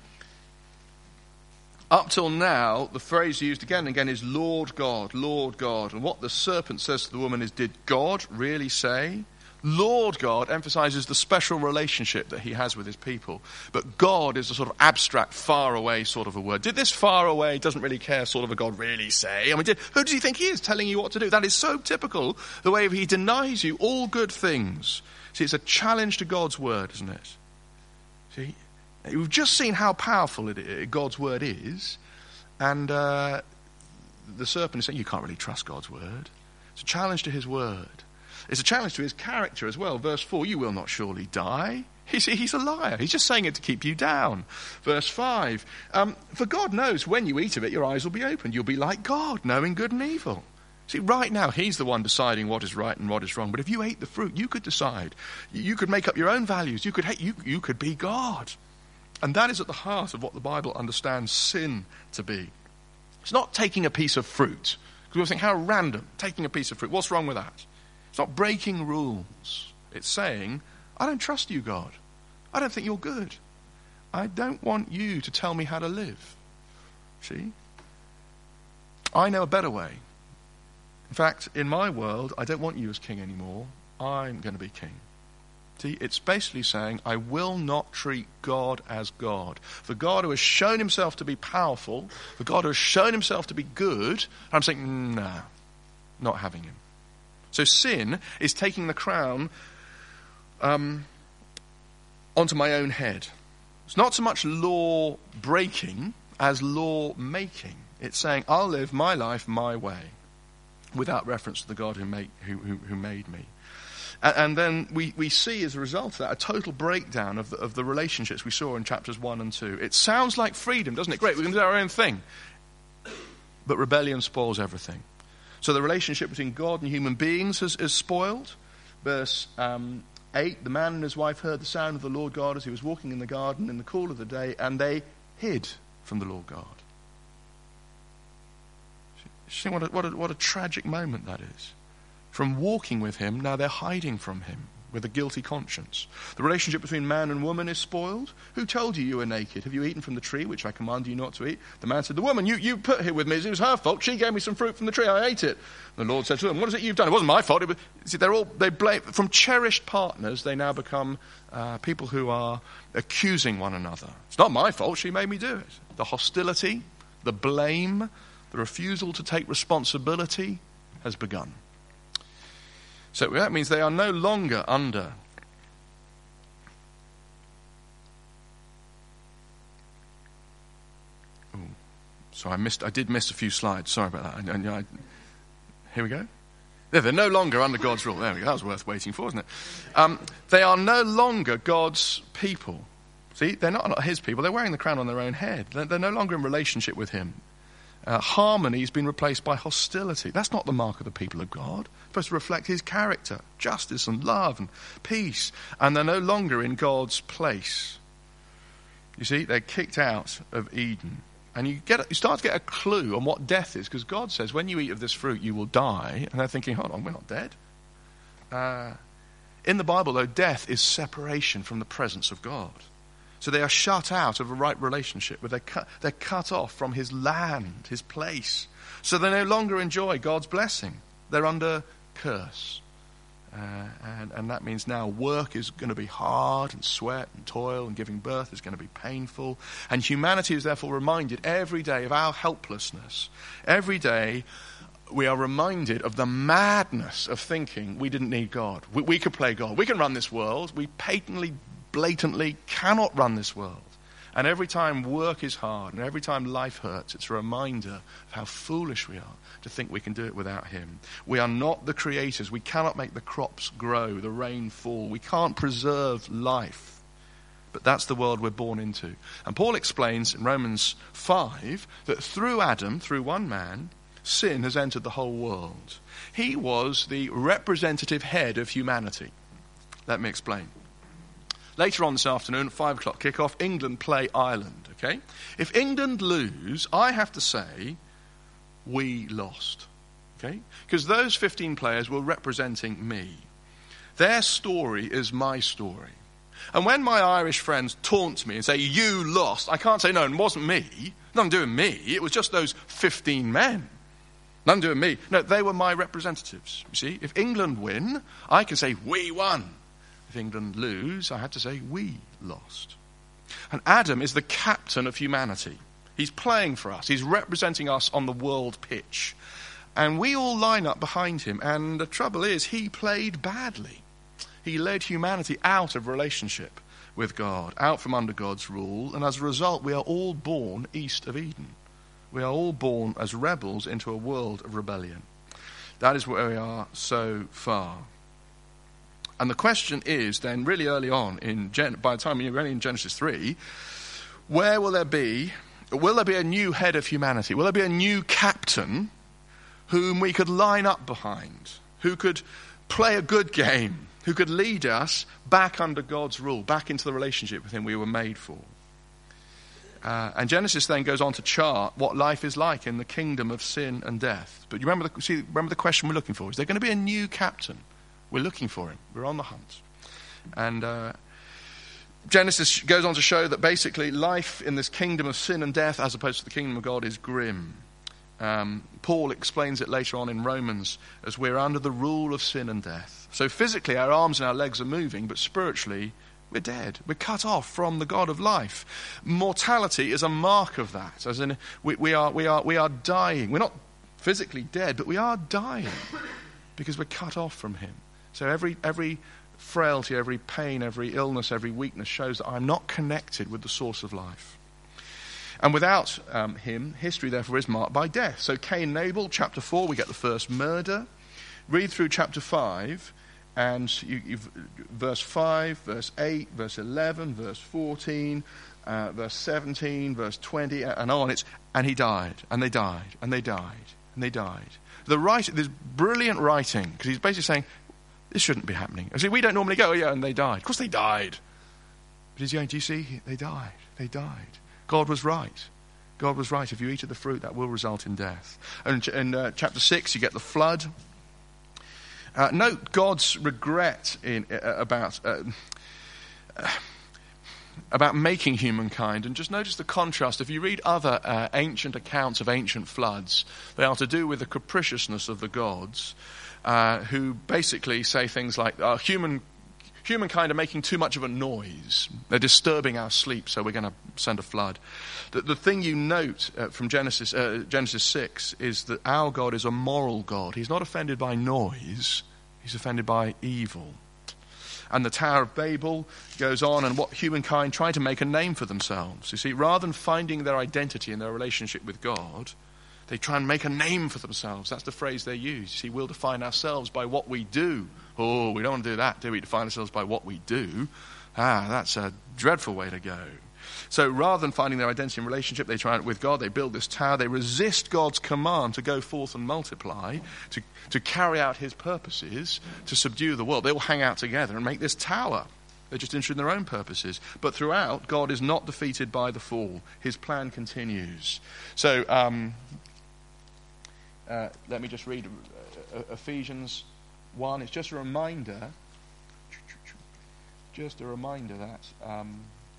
Up till now, the phrase used again and again is Lord God, Lord God. And what the serpent says to the woman is, did God really say? Lord God emphasizes the special relationship that he has with his people. But God is a sort of abstract, far away sort of a word. Did this far away, doesn't really care sort of a God really say? I mean, did, who does he think he is telling you what to do? That is so typical, the way he denies you all good things. See, it's a challenge to God's word, isn't it? See? We've just seen how powerful it is, God's word is, and uh, the serpent is saying you can't really trust God's word. It's a challenge to his word. It's a challenge to his character as well. Verse four, you will not surely die. He's, he's a liar. He's just saying it to keep you down. Verse five, um, for God knows when you eat of it, your eyes will be opened. You'll be like God, knowing good and evil. See, right now, he's the one deciding what is right and what is wrong. But if you ate the fruit, you could decide. You could make up your own values. You could hate, you, you could be God. And that is at the heart of what the Bible understands sin to be. It's not taking a piece of fruit. Because we think, how random, taking a piece of fruit. What's wrong with that? It's not breaking rules. It's saying, I don't trust you, God. I don't think you're good. I don't want you to tell me how to live. See? I know a better way. In fact, in my world, I don't want you as king anymore. I'm going to be king. See, it's basically saying, I will not treat God as God. The God who has shown himself to be powerful, the God who has shown himself to be good, I'm saying, nah, not having him. So sin is taking the crown um, onto my own head. It's not so much law breaking as law making. It's saying, I'll live my life my way, without reference to the God who made, who, who, who made me. And then we, we see as a result of that a total breakdown of the, of the relationships we saw in chapters one and two. It sounds like freedom, doesn't it? Great, we can do our own thing. But rebellion spoils everything. So the relationship between God and human beings is, is spoiled. Verse um, eight, the man and his wife heard the sound of the Lord God as he was walking in the garden in the cool of the day, and they hid from the Lord God. See what a, what a, what a tragic moment that is. From walking with him, now they're hiding from him with a guilty conscience. The relationship between man and woman is spoiled. Who told you you were naked? Have you eaten from the tree which I command you not to eat? The man said, the woman you, you put here with me, it was her fault. She gave me some fruit from the tree. I ate it. The Lord said to him, what is it you've done? It wasn't my fault. It was, see, they're all, they blame, from cherished partners, they now become uh, people who are accusing one another. It's not my fault. She made me do it. The hostility, the blame, the refusal to take responsibility has begun. So that means they are no longer under Ooh, so I missed. I did miss a few slides. Sorry about that. I, I, I, here we go. Yeah, they're no longer under God's rule. There we go. That was worth waiting for, wasn't it? Um, they are no longer God's people. See, they're not, not his people. They're wearing the crown on their own head. They're, they're no longer in relationship with him. Uh, harmony has been replaced by hostility. That's not the mark of the people of God. It's supposed to reflect his character, justice and love and peace. And they're no longer in God's place. You see, they're kicked out of Eden. And you get you start to get a clue on what death is, because God says, when you eat of this fruit, you will die. And they're thinking, hold on, we're not dead. Uh, in the Bible, though, death is separation from the presence of God. So they are shut out of a right relationship, but they're cut, they're cut off from his land, his place. So they no longer enjoy God's blessing. They're under curse. Uh, and, and that means now work is going to be hard, and sweat and toil and giving birth is going to be painful. And humanity is therefore reminded every day of our helplessness. Every day we are reminded of the madness of thinking we didn't need God. We, we could play God. We can run this world. We patently, blatantly cannot run this world. And every time work is hard and every time life hurts, it's a reminder of how foolish we are to think we can do it without him. We are not the creators. We cannot make the crops grow, the rain fall. We can't preserve life. But that's the world we're born into. And Paul explains in Romans five that through Adam, through one man, sin has entered the whole world. He was the representative head of humanity. Let me explain. Later on this afternoon, at five o'clock kickoff, England play Ireland, okay? If England lose, I have to say, we lost, okay? Because those fifteen players were representing me. Their story is my story. And when my Irish friends taunt me and say, you lost, I can't say, no, it wasn't me. Nothing doing me. It was just those fifteen men. Nothing doing me. No, they were my representatives, you see? If England win, I can say, we won. If England lose, I have to say, we lost. And Adam is the captain of humanity. He's playing for us. He's representing us on the world pitch. And we all line up behind him. And the trouble is, he played badly. He led humanity out of relationship with God, out from under God's rule. And as a result, we are all born east of Eden. We are all born as rebels into a world of rebellion. That is where we are so far. And the question is then, really early on, in Gen- by the time you're only in Genesis three, where will there be, will there be a new head of humanity? Will there be a new captain whom we could line up behind, who could play a good game, who could lead us back under God's rule, back into the relationship with him we were made for? Uh, and Genesis then goes on to chart what life is like in the kingdom of sin and death. But you remember the, see, remember the question we're looking for? Is there going to be a new captain? We're looking for him. We're on the hunt. And uh, Genesis goes on to show that basically life in this kingdom of sin and death, as opposed to the kingdom of God, is grim. Um, Paul explains it later on in Romans as we're under the rule of sin and death. So physically our arms and our legs are moving, but spiritually we're dead. We're cut off from the God of life. Mortality is a mark of that. As in, we, we are we are we are dying. We're not physically dead, but we are dying because we're cut off from him. So every every frailty, every pain, every illness, every weakness shows that I'm not connected with the source of life. And without um, him, history therefore is marked by death. So Cain and Abel, chapter four, we get the first murder. Read through chapter five, and you, you've, verse five, verse eight, verse eleven, verse fourteen, uh, verse seventeen, verse twenty, and on. It's and he died, and they died, and they died, and they died. The writer, there's brilliant writing, because he's basically saying, this shouldn't be happening. See, we don't normally go, oh yeah, and they died. Of course they died. But he's going, do you see? They died. They died. God was right. God was right. If you eat of the fruit, that will result in death. And in uh, chapter six, you get the flood. Uh, note God's regret in, uh, about uh, uh, about making humankind, and just notice the contrast. If you read other uh, ancient accounts of ancient floods, they are to do with the capriciousness of the gods, uh, who basically say things like, uh, human humankind are making too much of a noise. They're disturbing our sleep, so we're going to send a flood. The, the thing you note uh, from Genesis uh, Genesis six is that our God is a moral God. He's not offended by noise. He's offended by evil. And the Tower of Babel goes on, and what humankind try to make a name for themselves. You see, rather than finding their identity in their relationship with God, they try and make a name for themselves. That's the phrase they use. You see, we'll define ourselves by what we do. Oh, we don't want to do that, do we? Define ourselves by what we do. Ah, that's a dreadful way to go. So rather than finding their identity and relationship, they try it with God. They build this tower. They resist God's command to go forth and multiply, to, to carry out his purposes, to subdue the world. They all hang out together and make this tower. They're just interested in their own purposes. But throughout, God is not defeated by the fall. His plan continues. So um, uh, let me just read uh, Ephesians one. It's just a reminder, just a reminder that um,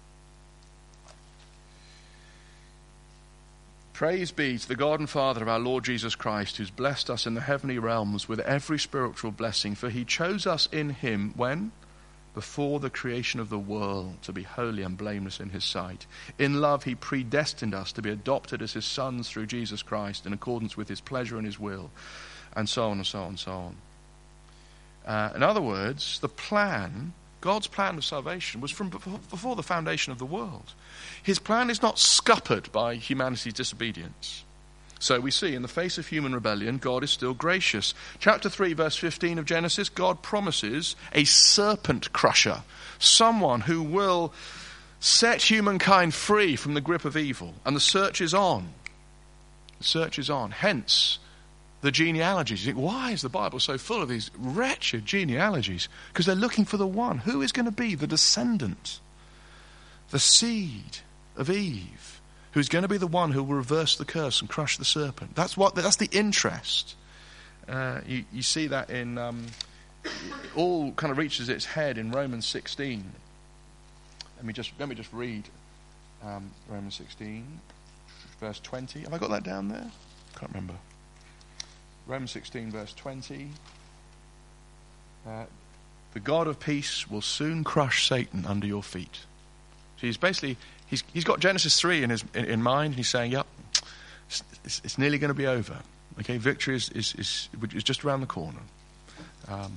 praise be to the God and Father of our Lord Jesus Christ, who's blessed us in the heavenly realms with every spiritual blessing. For he chose us in him, when? Before the creation of the world, to be holy and blameless in his sight. In love he predestined us to be adopted as his sons through Jesus Christ, in accordance with his pleasure and his will, and so on and so on and so on. Uh, in other words, the plan, God's plan of salvation, was from before, before the foundation of the world. His plan is not scuppered by humanity's disobedience. So we see, in the face of human rebellion, God is still gracious. Chapter three, verse fifteen of Genesis, God promises a serpent crusher, someone who will set humankind free from the grip of evil. And the search is on. The search is on. Hence, the genealogies. You think, why is the Bible so full of these wretched genealogies? Because they're looking for the one. Who is going to be the descendant, the seed of Eve? Who's going to be the one who will reverse the curse and crush the serpent? That's what. That's the interest. Uh, you, you see that in um, it all kind of reaches its head in Romans sixteen. Let me just let me just read um, Romans sixteen, verse twenty. Have I got that down there? Can't remember. Romans sixteen, verse twenty. Uh, the God of peace will soon crush Satan under your feet. So he's basically. He's, he's got Genesis three in his in, in mind, and he's saying, yep, it's, it's, it's nearly going to be over. Okay, victory is, is, is, is just around the corner. Um,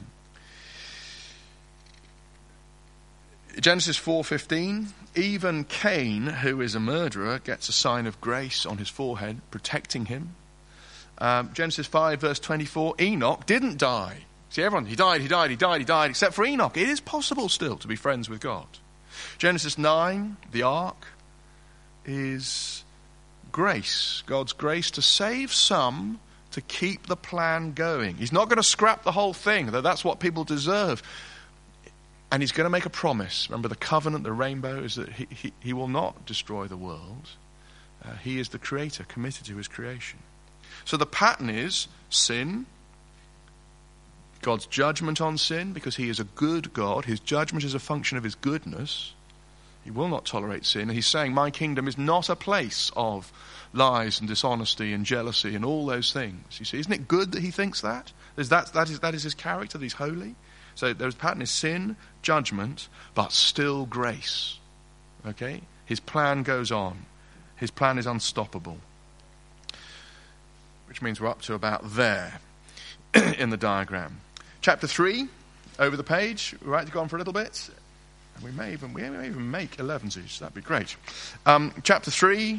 Genesis four fifteen, even Cain, who is a murderer, gets a sign of grace on his forehead, protecting him. Um, Genesis five, verse twenty-four, Enoch didn't die. See, everyone, he died, he died, he died, he died, except for Enoch. It is possible still to be friends with God. Genesis nine, the ark, is grace. God's grace to save some, to keep the plan going. He's not going to scrap the whole thing, though that's what people deserve. And he's going to make a promise. Remember, the covenant, the rainbow, is that he, he, he will not destroy the world. Uh, he is the creator, committed to his creation. So the pattern is sin, God's judgment on sin, because he is a good God. His judgment is a function of his goodness. He will not tolerate sin. And he's saying, my kingdom is not a place of lies and dishonesty and jealousy and all those things. You see, isn't it good that he thinks that? Is that, that, is, that is his character, that he's holy? So there's pattern is sin, judgment, but still grace. Okay? His plan goes on. His plan is unstoppable. Which means we're up to about there in the diagram. Chapter three, over the page. We're right to go on for a little bit. And we may even we may even make elevensies. That'd be great. Um, chapter three,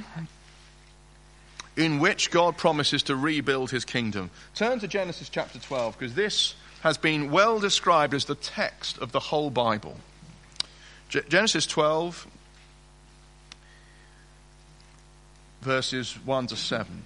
in which God promises to rebuild his kingdom. Turn to Genesis chapter twelve, because this has been well described as the text of the whole Bible. G- Genesis twelve, verses one to seven.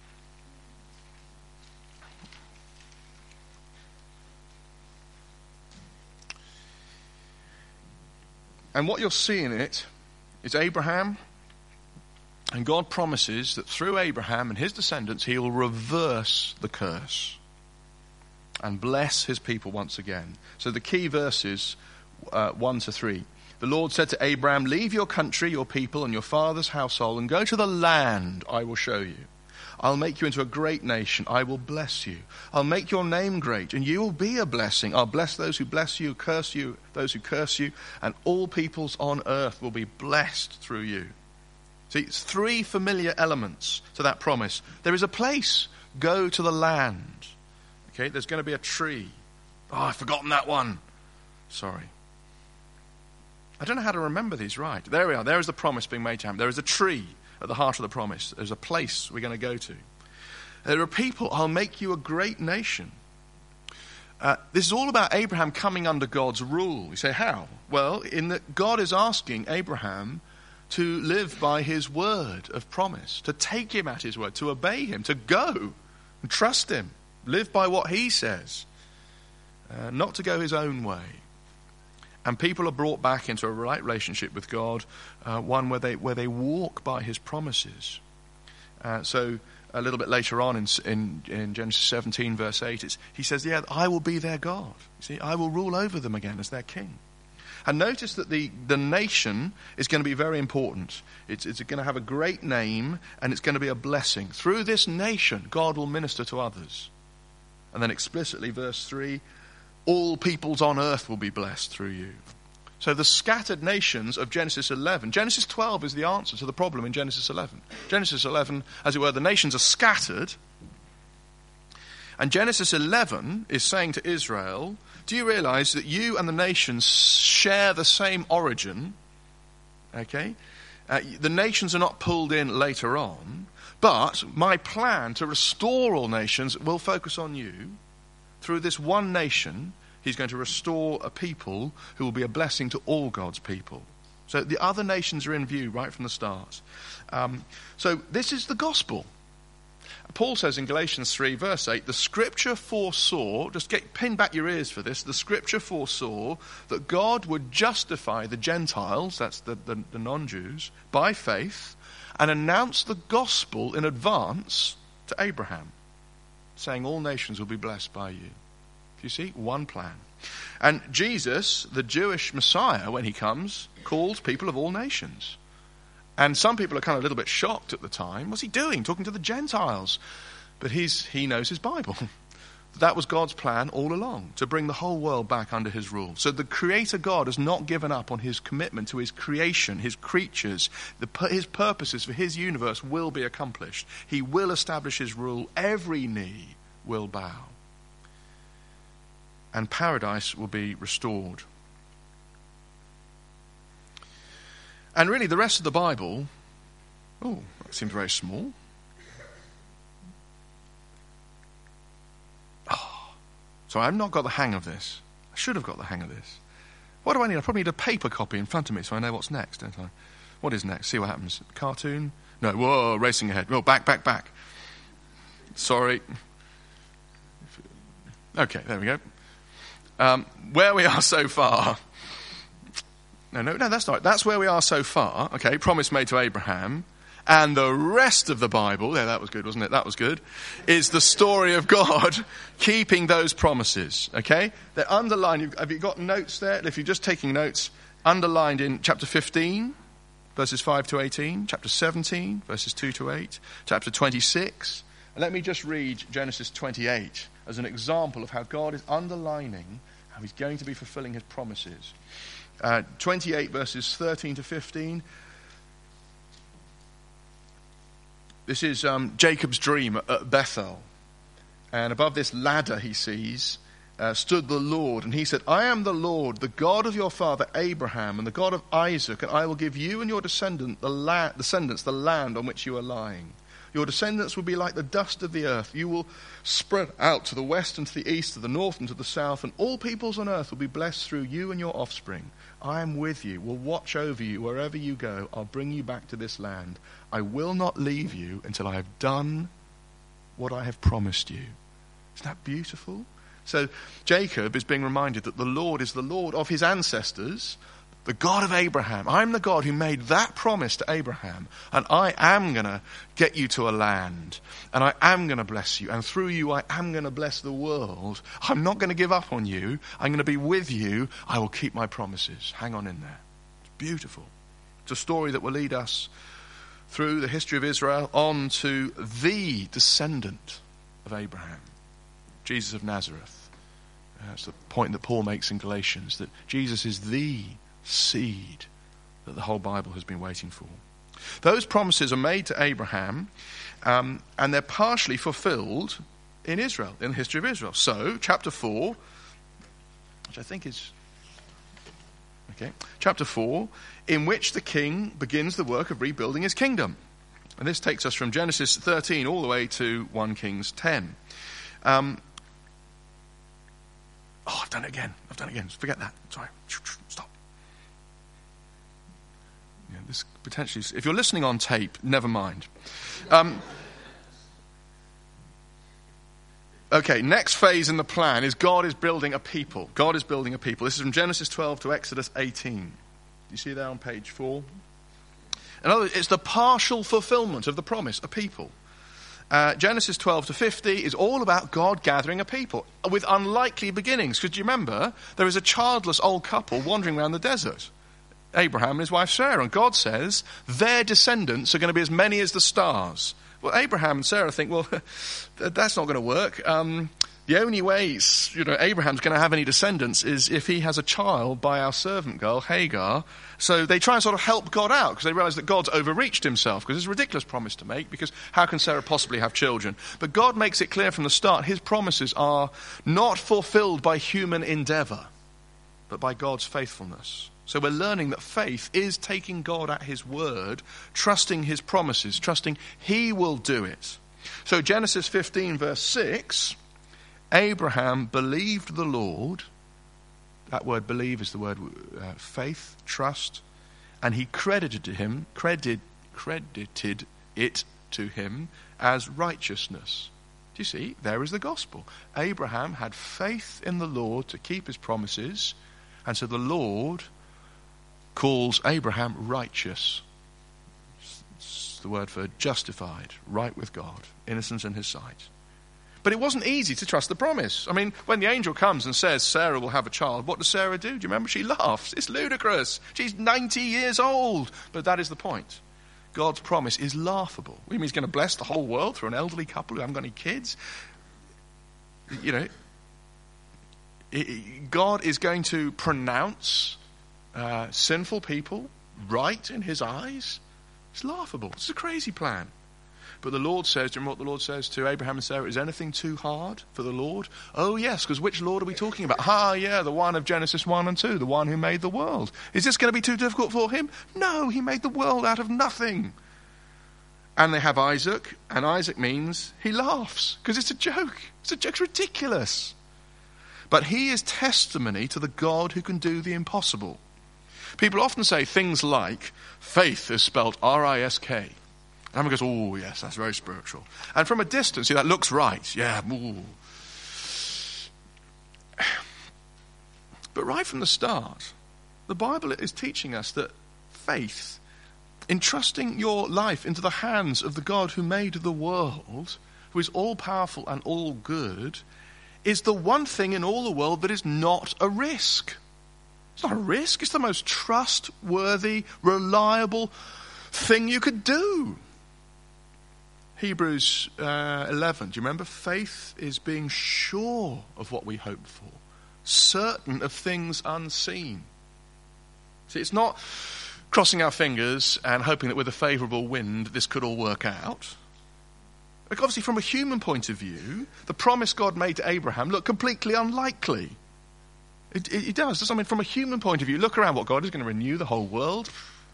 And what you'll see in it is Abraham, and God promises that through Abraham and his descendants, he will reverse the curse and bless his people once again. So the key verses, uh, one to three. The Lord said to Abraham, leave your country, your people, and your father's household, and go to the land I will show you. I'll make you into a great nation. I will bless you. I'll make your name great, and you will be a blessing. I'll bless those who bless you, curse you, those who curse you, and all peoples on earth will be blessed through you. See, it's three familiar elements to that promise. There is a place. Go to the land. Okay, there's going to be a tree. Oh, I've forgotten that one. Sorry. I don't know how to remember these right. There we are. There is the promise being made to him. There is a tree at the heart of the promise. There's a place we're going to go to. There are people. I'll make you a great nation. Uh, this is all about Abraham coming under God's rule. You say, how? Well, in that God is asking Abraham to live by his word of promise, to take him at his word, to obey him, to go and trust him, live by what he says, uh, not to go his own way. And people are brought back into a right relationship with God, uh, one where they where they walk by his promises. Uh, so a little bit later on in, in, in Genesis seventeen, verse eight, it's, he says, yeah, I will be their God. You see, I will rule over them again as their king. And notice that the, the nation is going to be very important. It's, it's going to have a great name, and it's going to be a blessing. Through this nation, God will minister to others. And then explicitly, verse three, all peoples on earth will be blessed through you. So the scattered nations of Genesis eleven, Genesis twelve is the answer to the problem in Genesis eleven. Genesis eleven, as it were, the nations are scattered. And Genesis eleven is saying to Israel, do you realize that you and the nations share the same origin? Okay? Uh, the nations are not pulled in later on, but my plan to restore all nations will focus on you. Through this one nation, he's going to restore a people who will be a blessing to all God's people. So the other nations are in view right from the start. Um, so this is the gospel. Paul says in Galatians three, verse eight, the scripture foresaw, just get pin back your ears for this, the scripture foresaw that God would justify the Gentiles, that's the, the, the non-Jews, by faith, and announce the gospel in advance to Abraham, saying all nations will be blessed by you. You see, one plan. And Jesus, the Jewish Messiah, when he comes, calls people of all nations. And some people are kind of a little bit shocked at the time. What's he doing, talking to the Gentiles? But he's, he knows his Bible. That was God's plan all along, to bring the whole world back under his rule. So the Creator God has not given up on his commitment to his creation, his creatures. The, his purposes for his universe will be accomplished. He will establish his rule. Every knee will bow. And paradise will be restored. And really the rest of the Bible, oh, that seems very small. Oh, so I've not got the hang of this. I should have got the hang of this. What do I need? I probably need a paper copy in front of me so I know what's next, don't I? What is next? See what happens. Cartoon? No, whoa, racing ahead. Whoa, back, back, back. Sorry. Okay, there we go. Um, where we are so far. No, no, no, that's not right. That's where we are so far. Okay, promise made to Abraham. And the rest of the Bible, yeah, that was good, wasn't it? That was good. Is the story of God keeping those promises. Okay? They're underlined. Have you got notes there? If you're just taking notes, underlined in chapter fifteen, verses five to eighteen, chapter seventeen, verses two to eight, chapter twenty-six. And let me just read Genesis twenty-eight as an example of how God is underlining how he's going to be fulfilling his promises. Uh, twenty-eight verses thirteen to fifteen. This is um, Jacob's dream at, at Bethel. And above this ladder he sees uh, stood the Lord. And he said, I am the Lord, the God of your father Abraham and the God of Isaac. And I will give you and your descendant, the la- descendants the land on which you are lying. Your descendants will be like the dust of the earth. You will spread out to the west and to the east, to the north and to the south. And all peoples on earth will be blessed through you and your offspring. I am with you, will watch over you wherever you go. I'll bring you back to this land. I will not leave you until I have done what I have promised you. Isn't that beautiful? So Jacob is being reminded that the Lord is the Lord of his ancestors, the God of Abraham. I'm the God who made that promise to Abraham. And I am going to get you to a land. And I am going to bless you. And through you, I am going to bless the world. I'm not going to give up on you. I'm going to be with you. I will keep my promises. Hang on in there. It's beautiful. It's a story that will lead us through the history of Israel on to the descendant of Abraham, Jesus of Nazareth. That's the point that Paul makes in Galatians, that Jesus is the seed that the whole Bible has been waiting for. Those promises are made to Abraham, um, and they're partially fulfilled in Israel, in the history of Israel. So, chapter four, which I think is, okay, chapter four, in which the king begins the work of rebuilding his kingdom. And this takes us from Genesis thirteen all the way to First Kings ten. Um, oh, I've done it again. I've done it again. Forget that. Sorry. Stop. Yeah, this potentially, if you're listening on tape, never mind. Um, okay, next phase in the plan is God is building a people. God is building a people. This is from Genesis twelve to Exodus eighteen. You see there on page four? In other words, it's the partial fulfillment of the promise, a people. Uh, Genesis twelve to fifty is all about God gathering a people with unlikely beginnings. Because do you remember, there is a childless old couple wandering around the desert, Abraham and his wife Sarah, and God says their descendants are going to be as many as the stars. Well, Abraham and Sarah think, well, that's not going to work. Um, the only way, you know, Abraham's going to have any descendants is if he has a child by our servant girl, Hagar. So they try and sort of help God out because they realize that God's overreached himself because it's a ridiculous promise to make because how can Sarah possibly have children? But God makes it clear from the start his promises are not fulfilled by human endeavor, but by God's faithfulness. So we're learning that faith is taking God at his word, trusting his promises, trusting he will do it. So Genesis fifteen verse six, Abraham believed the Lord. That word believe is the word uh, faith, trust. And he credited to him, credit, credited it to him as righteousness. Do you see? There is the gospel. Abraham had faith in the Lord to keep his promises. And so the Lord calls Abraham righteous. It's the word for justified, right with God, innocent in his sight. But it wasn't easy to trust the promise. I mean, when the angel comes and says Sarah will have a child, what does Sarah do? Do you remember? She laughs. It's ludicrous. She's ninety years old. But that is the point. God's promise is laughable. What do you mean he's going to bless the whole world through an elderly couple who haven't got any kids? You know, God is going to pronounce uh, sinful people right in his eyes. It's laughable. It's a crazy plan. But the Lord says, do you remember what the Lord says to Abraham and Sarah? Is anything too hard for the Lord? Oh, yes, because which Lord are we talking about? Ah, yeah, the one of Genesis one and two, the one who made the world. Is this going to be too difficult for him? No, he made the world out of nothing. And they have Isaac, and Isaac means he laughs, because it's a joke. It's a joke, it's ridiculous. But he is testimony to the God who can do the impossible. People often say things like, faith is spelled R I S K. And everyone goes, oh, yes, that's very spiritual. And from a distance, see, that looks right. Yeah, ooh. But right from the start, the Bible is teaching us that faith, entrusting your life into the hands of the God who made the world, who is all-powerful and all-good, is the one thing in all the world that is not a risk. It's not a risk. It's the most trustworthy, reliable thing you could do. Hebrews uh, eleven, do you remember? Faith is being sure of what we hope for, certain of things unseen. See, it's not crossing our fingers and hoping that with a favourable wind this could all work out. Like obviously from a human point of view, the promise God made to Abraham looked completely unlikely. It, it, it does. I mean, from a human point of view, look around what God is going to renew the whole world.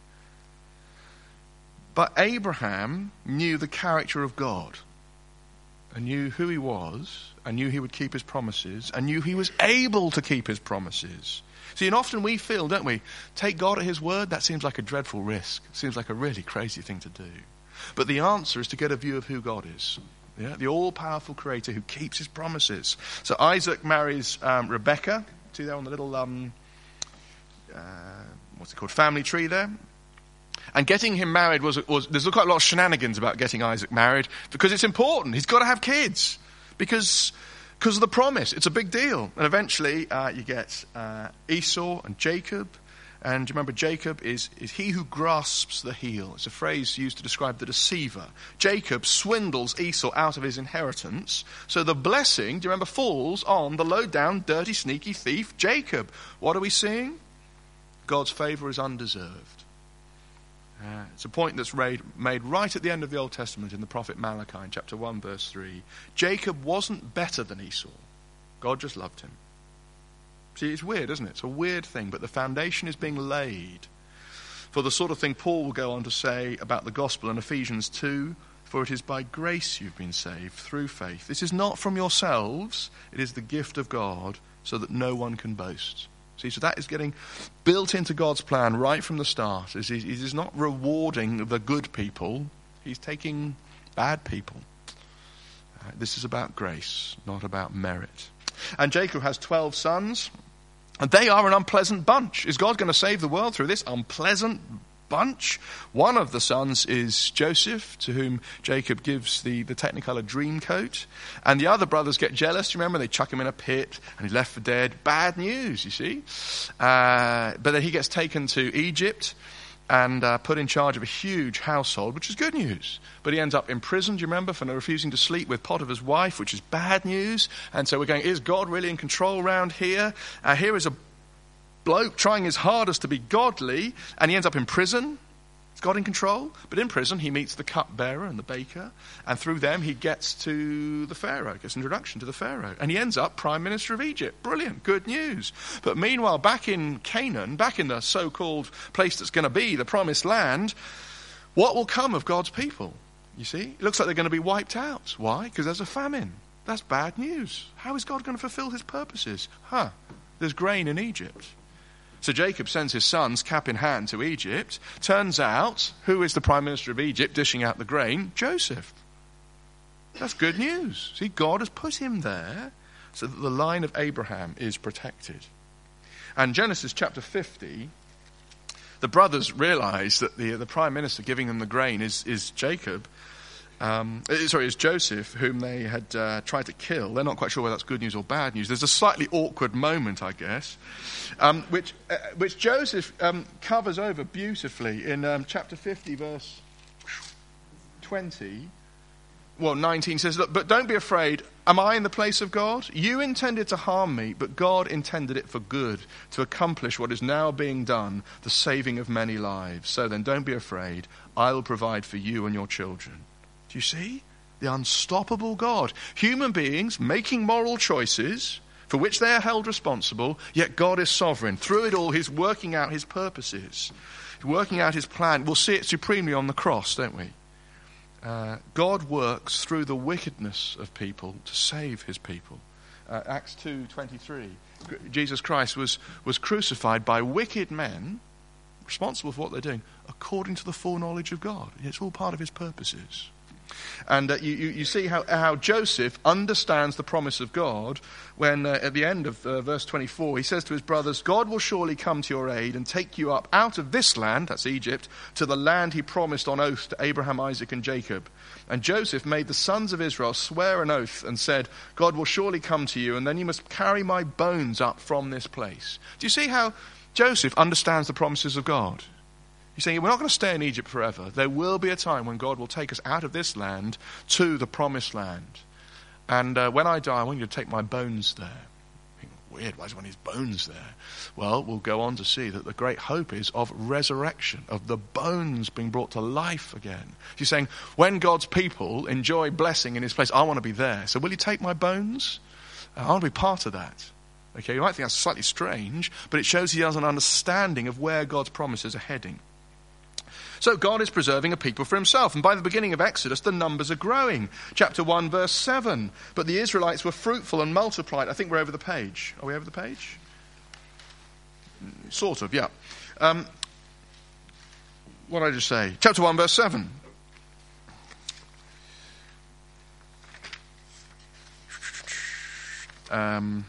But Abraham knew the character of God and knew who he was and knew he would keep his promises and knew he was able to keep his promises. See, and often we feel, don't we, take God at his word, that seems like a dreadful risk. It seems like a really crazy thing to do. But the answer is to get a view of who God is. Yeah? The all-powerful creator who keeps his promises. So Isaac marries um, Rebecca. See there on the little, um, uh, what's it called, family tree there? And getting him married was, was, there's quite a lot of shenanigans about getting Isaac married because it's important. He's got to have kids because, because of the promise. It's a big deal. And eventually uh, you get uh, Esau and Jacob. And do you remember Jacob is, is he who grasps the heel. It's a phrase used to describe the deceiver. Jacob swindles Esau out of his inheritance. So the blessing, do you remember, falls on the low-down, dirty, sneaky thief, Jacob. What are we seeing? God's favour is undeserved. Uh, it's a point that's made, made right at the end of the Old Testament in the prophet Malachi in chapter one verse three. Jacob wasn't better than Esau. God just loved him. See, it's weird, isn't it? It's a weird thing, but the foundation is being laid for the sort of thing Paul will go on to say about the gospel in Ephesians two, for it is by grace you've been saved through faith. This is not from yourselves, it is the gift of God, so that no one can boast. See, so that is getting built into God's plan right from the start. He is not rewarding the good people. He's taking bad people. Uh, this is about grace, not about merit. And Jacob has twelve sons, and they are an unpleasant bunch. Is God going to save the world through this unpleasant bunch? One of the sons is Joseph, to whom Jacob gives the, the Technicolor dream coat. And the other brothers get jealous. You remember? They chuck him in a pit and he's left for dead. Bad news, you see. Uh, but then he gets taken to Egypt and uh, put in charge of a huge household, which is good news. But he ends up imprisoned, you remember, for refusing to sleep with Potiphar's wife, which is bad news. And so we're going, is God really in control around here? Uh, here is a bloke trying his hardest to be godly, and he ends up in prison. Is God in control? But in prison, he meets the cupbearer and the baker, and through them, he gets to the Pharaoh, gets an introduction to the Pharaoh, and he ends up Prime Minister of Egypt. Brilliant, good news. But meanwhile, back in Canaan, back in the so-called place that's going to be the Promised Land, what will come of God's people? You see, it looks like they're going to be wiped out. Why? Because there's a famine. That's bad news. How is God going to fulfill his purposes? Huh, there's grain in Egypt. So Jacob sends his sons, cap in hand, to Egypt. Turns out, who is the Prime Minister of Egypt dishing out the grain? Joseph. That's good news. See, God has put him there so that the line of Abraham is protected. And Genesis chapter fifty, the brothers realize that the, the Prime Minister giving them the grain is, is Jacob. Um, sorry, it's Joseph, whom they had uh, tried to kill. They're not quite sure whether that's good news or bad news. There's a slightly awkward moment, I guess, um, which uh, which Joseph um, covers over beautifully in um, chapter fifty, verse twenty. Well, nineteen says, look, but don't be afraid. Am I in the place of God? You intended to harm me, but God intended it for good, to accomplish what is now being done, the saving of many lives. So then, don't be afraid. I will provide for you and your children. Do you see? The unstoppable God. Human beings making moral choices for which they are held responsible, yet God is sovereign. Through it all, he's working out his purposes. He's working out his plan. We'll see it supremely on the cross, don't we? Uh, God works through the wickedness of people to save his people. Uh, Acts two twenty-three. Jesus Christ was, was crucified by wicked men, responsible for what they're doing, according to the foreknowledge of God. It's all part of his purposes. And uh, you, you, you see how, how Joseph understands the promise of God when uh, at the end of uh, verse twenty-four, he says to his brothers, God will surely come to your aid and take you up out of this land, that's Egypt, to the land he promised on oath to Abraham, Isaac and Jacob. And Joseph made the sons of Israel swear an oath and said, God will surely come to you, and then you must carry my bones up from this place. Do you see how Joseph understands the promises of God? He's saying, we're not going to stay in Egypt forever. There will be a time when God will take us out of this land to the promised land. And uh, when I die, I want you to take my bones there. Weird, why is one of his bones there? Well, we'll go on to see that the great hope is of resurrection, of the bones being brought to life again. He's saying, when God's people enjoy blessing in his place, I want to be there. So will you take my bones? I want to be part of that. Okay, you might think that's slightly strange, but it shows he has an understanding of where God's promises are heading. So God is preserving a people for himself. And by the beginning of Exodus, the numbers are growing. Chapter one, verse seven. But the Israelites were fruitful and multiplied. I think we're over the page. Are we over the page? Sort of, yeah. Um, what did I just say? Chapter one, verse seven. Um...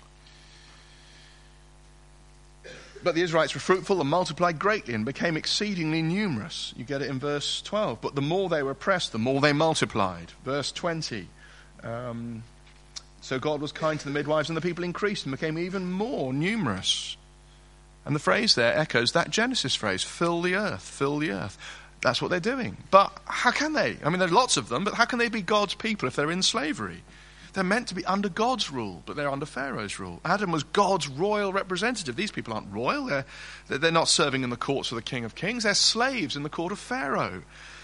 But the Israelites were fruitful and multiplied greatly and became exceedingly numerous. You get it in verse twelve. But the more they were oppressed, the more they multiplied. Verse twenty. Um, so God was kind to the midwives, and the people increased and became even more numerous. And the phrase there echoes that Genesis phrase, fill the earth, fill the earth. That's what they're doing. But how can they? I mean, there's lots of them, but how can they be God's people if they're in slavery? They're meant to be under God's rule, but they're under Pharaoh's rule. Adam was God's royal representative. These people aren't royal. They're, they're not serving in the courts of the King of Kings. They're slaves in the court of Pharaoh.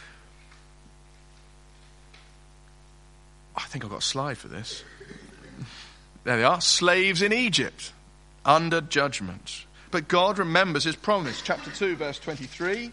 I think I've got a slide for this. There they are, slaves in Egypt, under judgment. But God remembers his promise. Chapter two, verse twenty-three.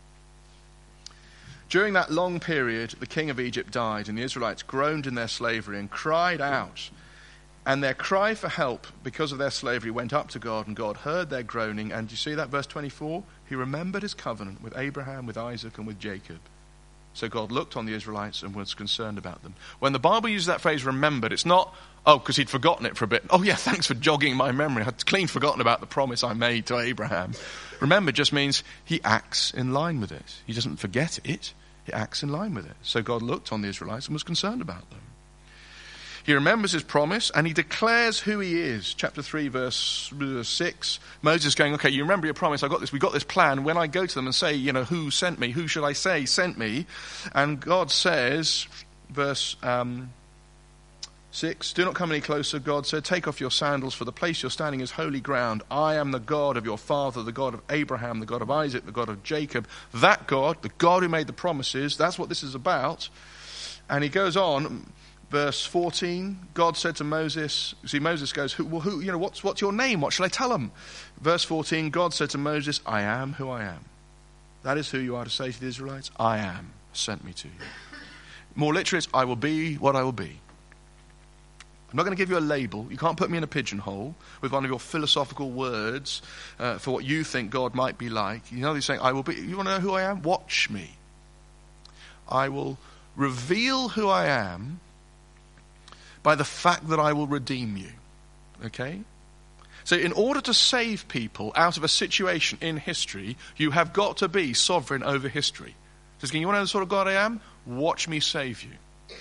During that long period, the king of Egypt died, and the Israelites groaned in their slavery and cried out And their cry for help because of their slavery went up to God, and God heard their groaning. And do you see that, verse twenty-four? He remembered his covenant with Abraham, with Isaac, and with Jacob. So God looked on the Israelites and was concerned about them. When the Bible uses that phrase, remembered, it's not, oh, because he'd forgotten it for a bit. Oh, yeah, thanks for jogging my memory. I'd clean forgotten about the promise I made to Abraham. Remember just means he acts in line with it. He doesn't forget it. He acts in line with it. So God looked on the Israelites and was concerned about them. He remembers his promise and he declares who he is. Chapter three, verse six. Moses going, okay, you remember your promise. I got this. We got this plan. When I go to them and say, you know, who sent me? Who should I say sent me? And God says, verse um, six, do not come any closer. God said, take off your sandals, for the place you're standing is holy ground. I am the God of your father, the God of Abraham, the God of Isaac, the God of Jacob. That God, the God who made the promises, that's what this is about. And he goes on. Verse fourteen, God said to Moses, see, Moses goes, who, well, who, you know, what's, what's your name? What shall I tell him? Verse fourteen, God said to Moses, I am who I am. That is who you are to say to the Israelites. I am sent me to you. More literally, it's, I will be what I will be. I'm not going to give you a label. You can't put me in a pigeonhole with one of your philosophical words uh, for what you think God might be like. You know, he's saying, I will be, you want to know who I am? Watch me. I will reveal who I am by the fact that I will redeem you. Okay? So in order to save people out of a situation in history, you have got to be sovereign over history. So you want to know the sort of God I am? Watch me save you.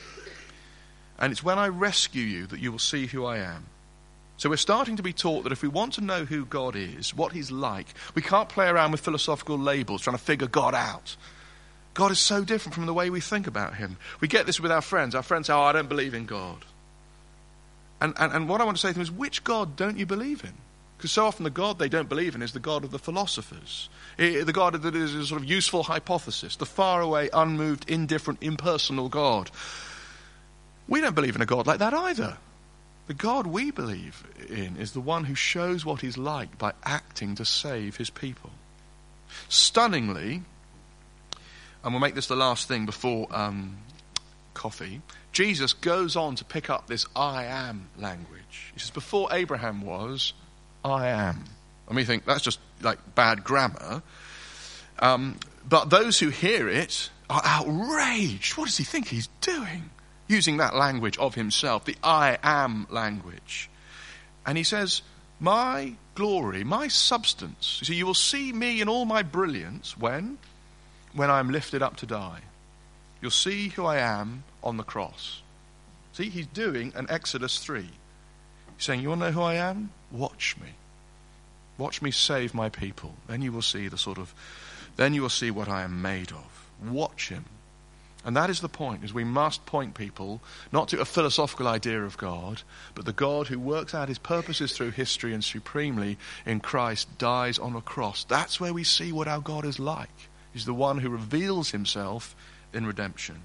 And it's when I rescue you that you will see who I am. So we're starting to be taught that if we want to know who God is, what he's like, we can't play around with philosophical labels trying to figure God out. God is so different from the way we think about him. We get this with our friends. Our friends say, oh, I don't believe in God. And, and, and what I want to say to them is, which God don't you believe in? Because so often the God they don't believe in is the God of the philosophers. The God that is a sort of useful hypothesis. The faraway, unmoved, indifferent, impersonal God. We don't believe in a God like that either. The God we believe in is the one who shows what he's like by acting to save his people. Stunningly, and we'll make this the last thing before um, coffee, Jesus goes on to pick up this I am language. He says, before Abraham was, I am. And we think that's just like bad grammar. Um, but those who hear it are outraged. What does he think he's doing? Using that language of himself, the I am language. And he says, my glory, my substance. You see, you will see me in all my brilliance when? When I'm lifted up to die. You'll see who I am on the cross. See, he's doing an Exodus three. He's saying, you want to know who I am? Watch me. Watch me save my people. Then you will see the sort of, then you will see what I am made of. Watch him. And that is the point, is we must point people not to a philosophical idea of God, but the God who works out his purposes through history and supremely in Christ dies on a cross. That's where we see what our God is like. He's the one who reveals himself in redemption.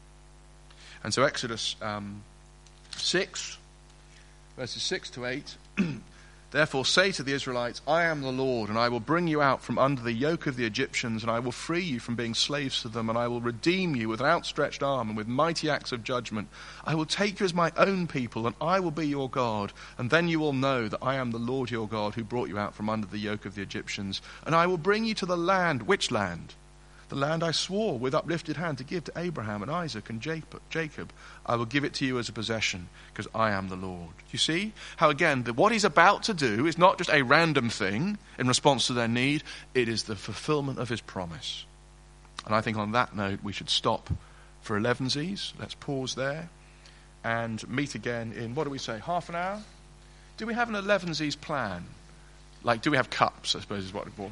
And so Exodus um, six, verses six to eight, therefore say to the Israelites, I am the Lord, and I will bring you out from under the yoke of the Egyptians, and I will free you from being slaves to them, and I will redeem you with an outstretched arm and with mighty acts of judgment. I will take you as my own people, and I will be your God, and then you will know that I am the Lord your God who brought you out from under the yoke of the Egyptians. And I will bring you to the land. Which land? The land I swore with uplifted hand to give to Abraham and Isaac and Jacob. I will give it to you as a possession, because I am the Lord. You see how, again, the, what he's about to do is not just a random thing in response to their need. It is the fulfillment of his promise. And I think on that note, we should stop for elevensies. Let's pause there and meet again in, what do we say, half an hour? Do we have an elevensies plan? Like, do we have cups, I suppose is what it was.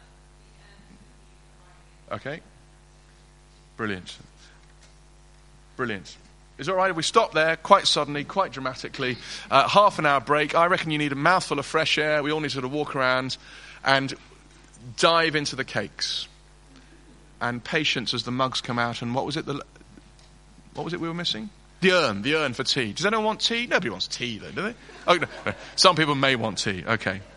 Okay. Brilliant. Brilliant. Is it all right if we stop there quite suddenly, quite dramatically? Uh, half an hour break. I reckon you need a mouthful of fresh air. We all need to sort of walk around and dive into the cakes. And patience as the mugs come out. And what was it? The, what was it we were missing? The urn. The urn for tea. Does anyone want tea? Nobody wants tea, though, do they? Oh, no, no. Some people may want tea. Okay.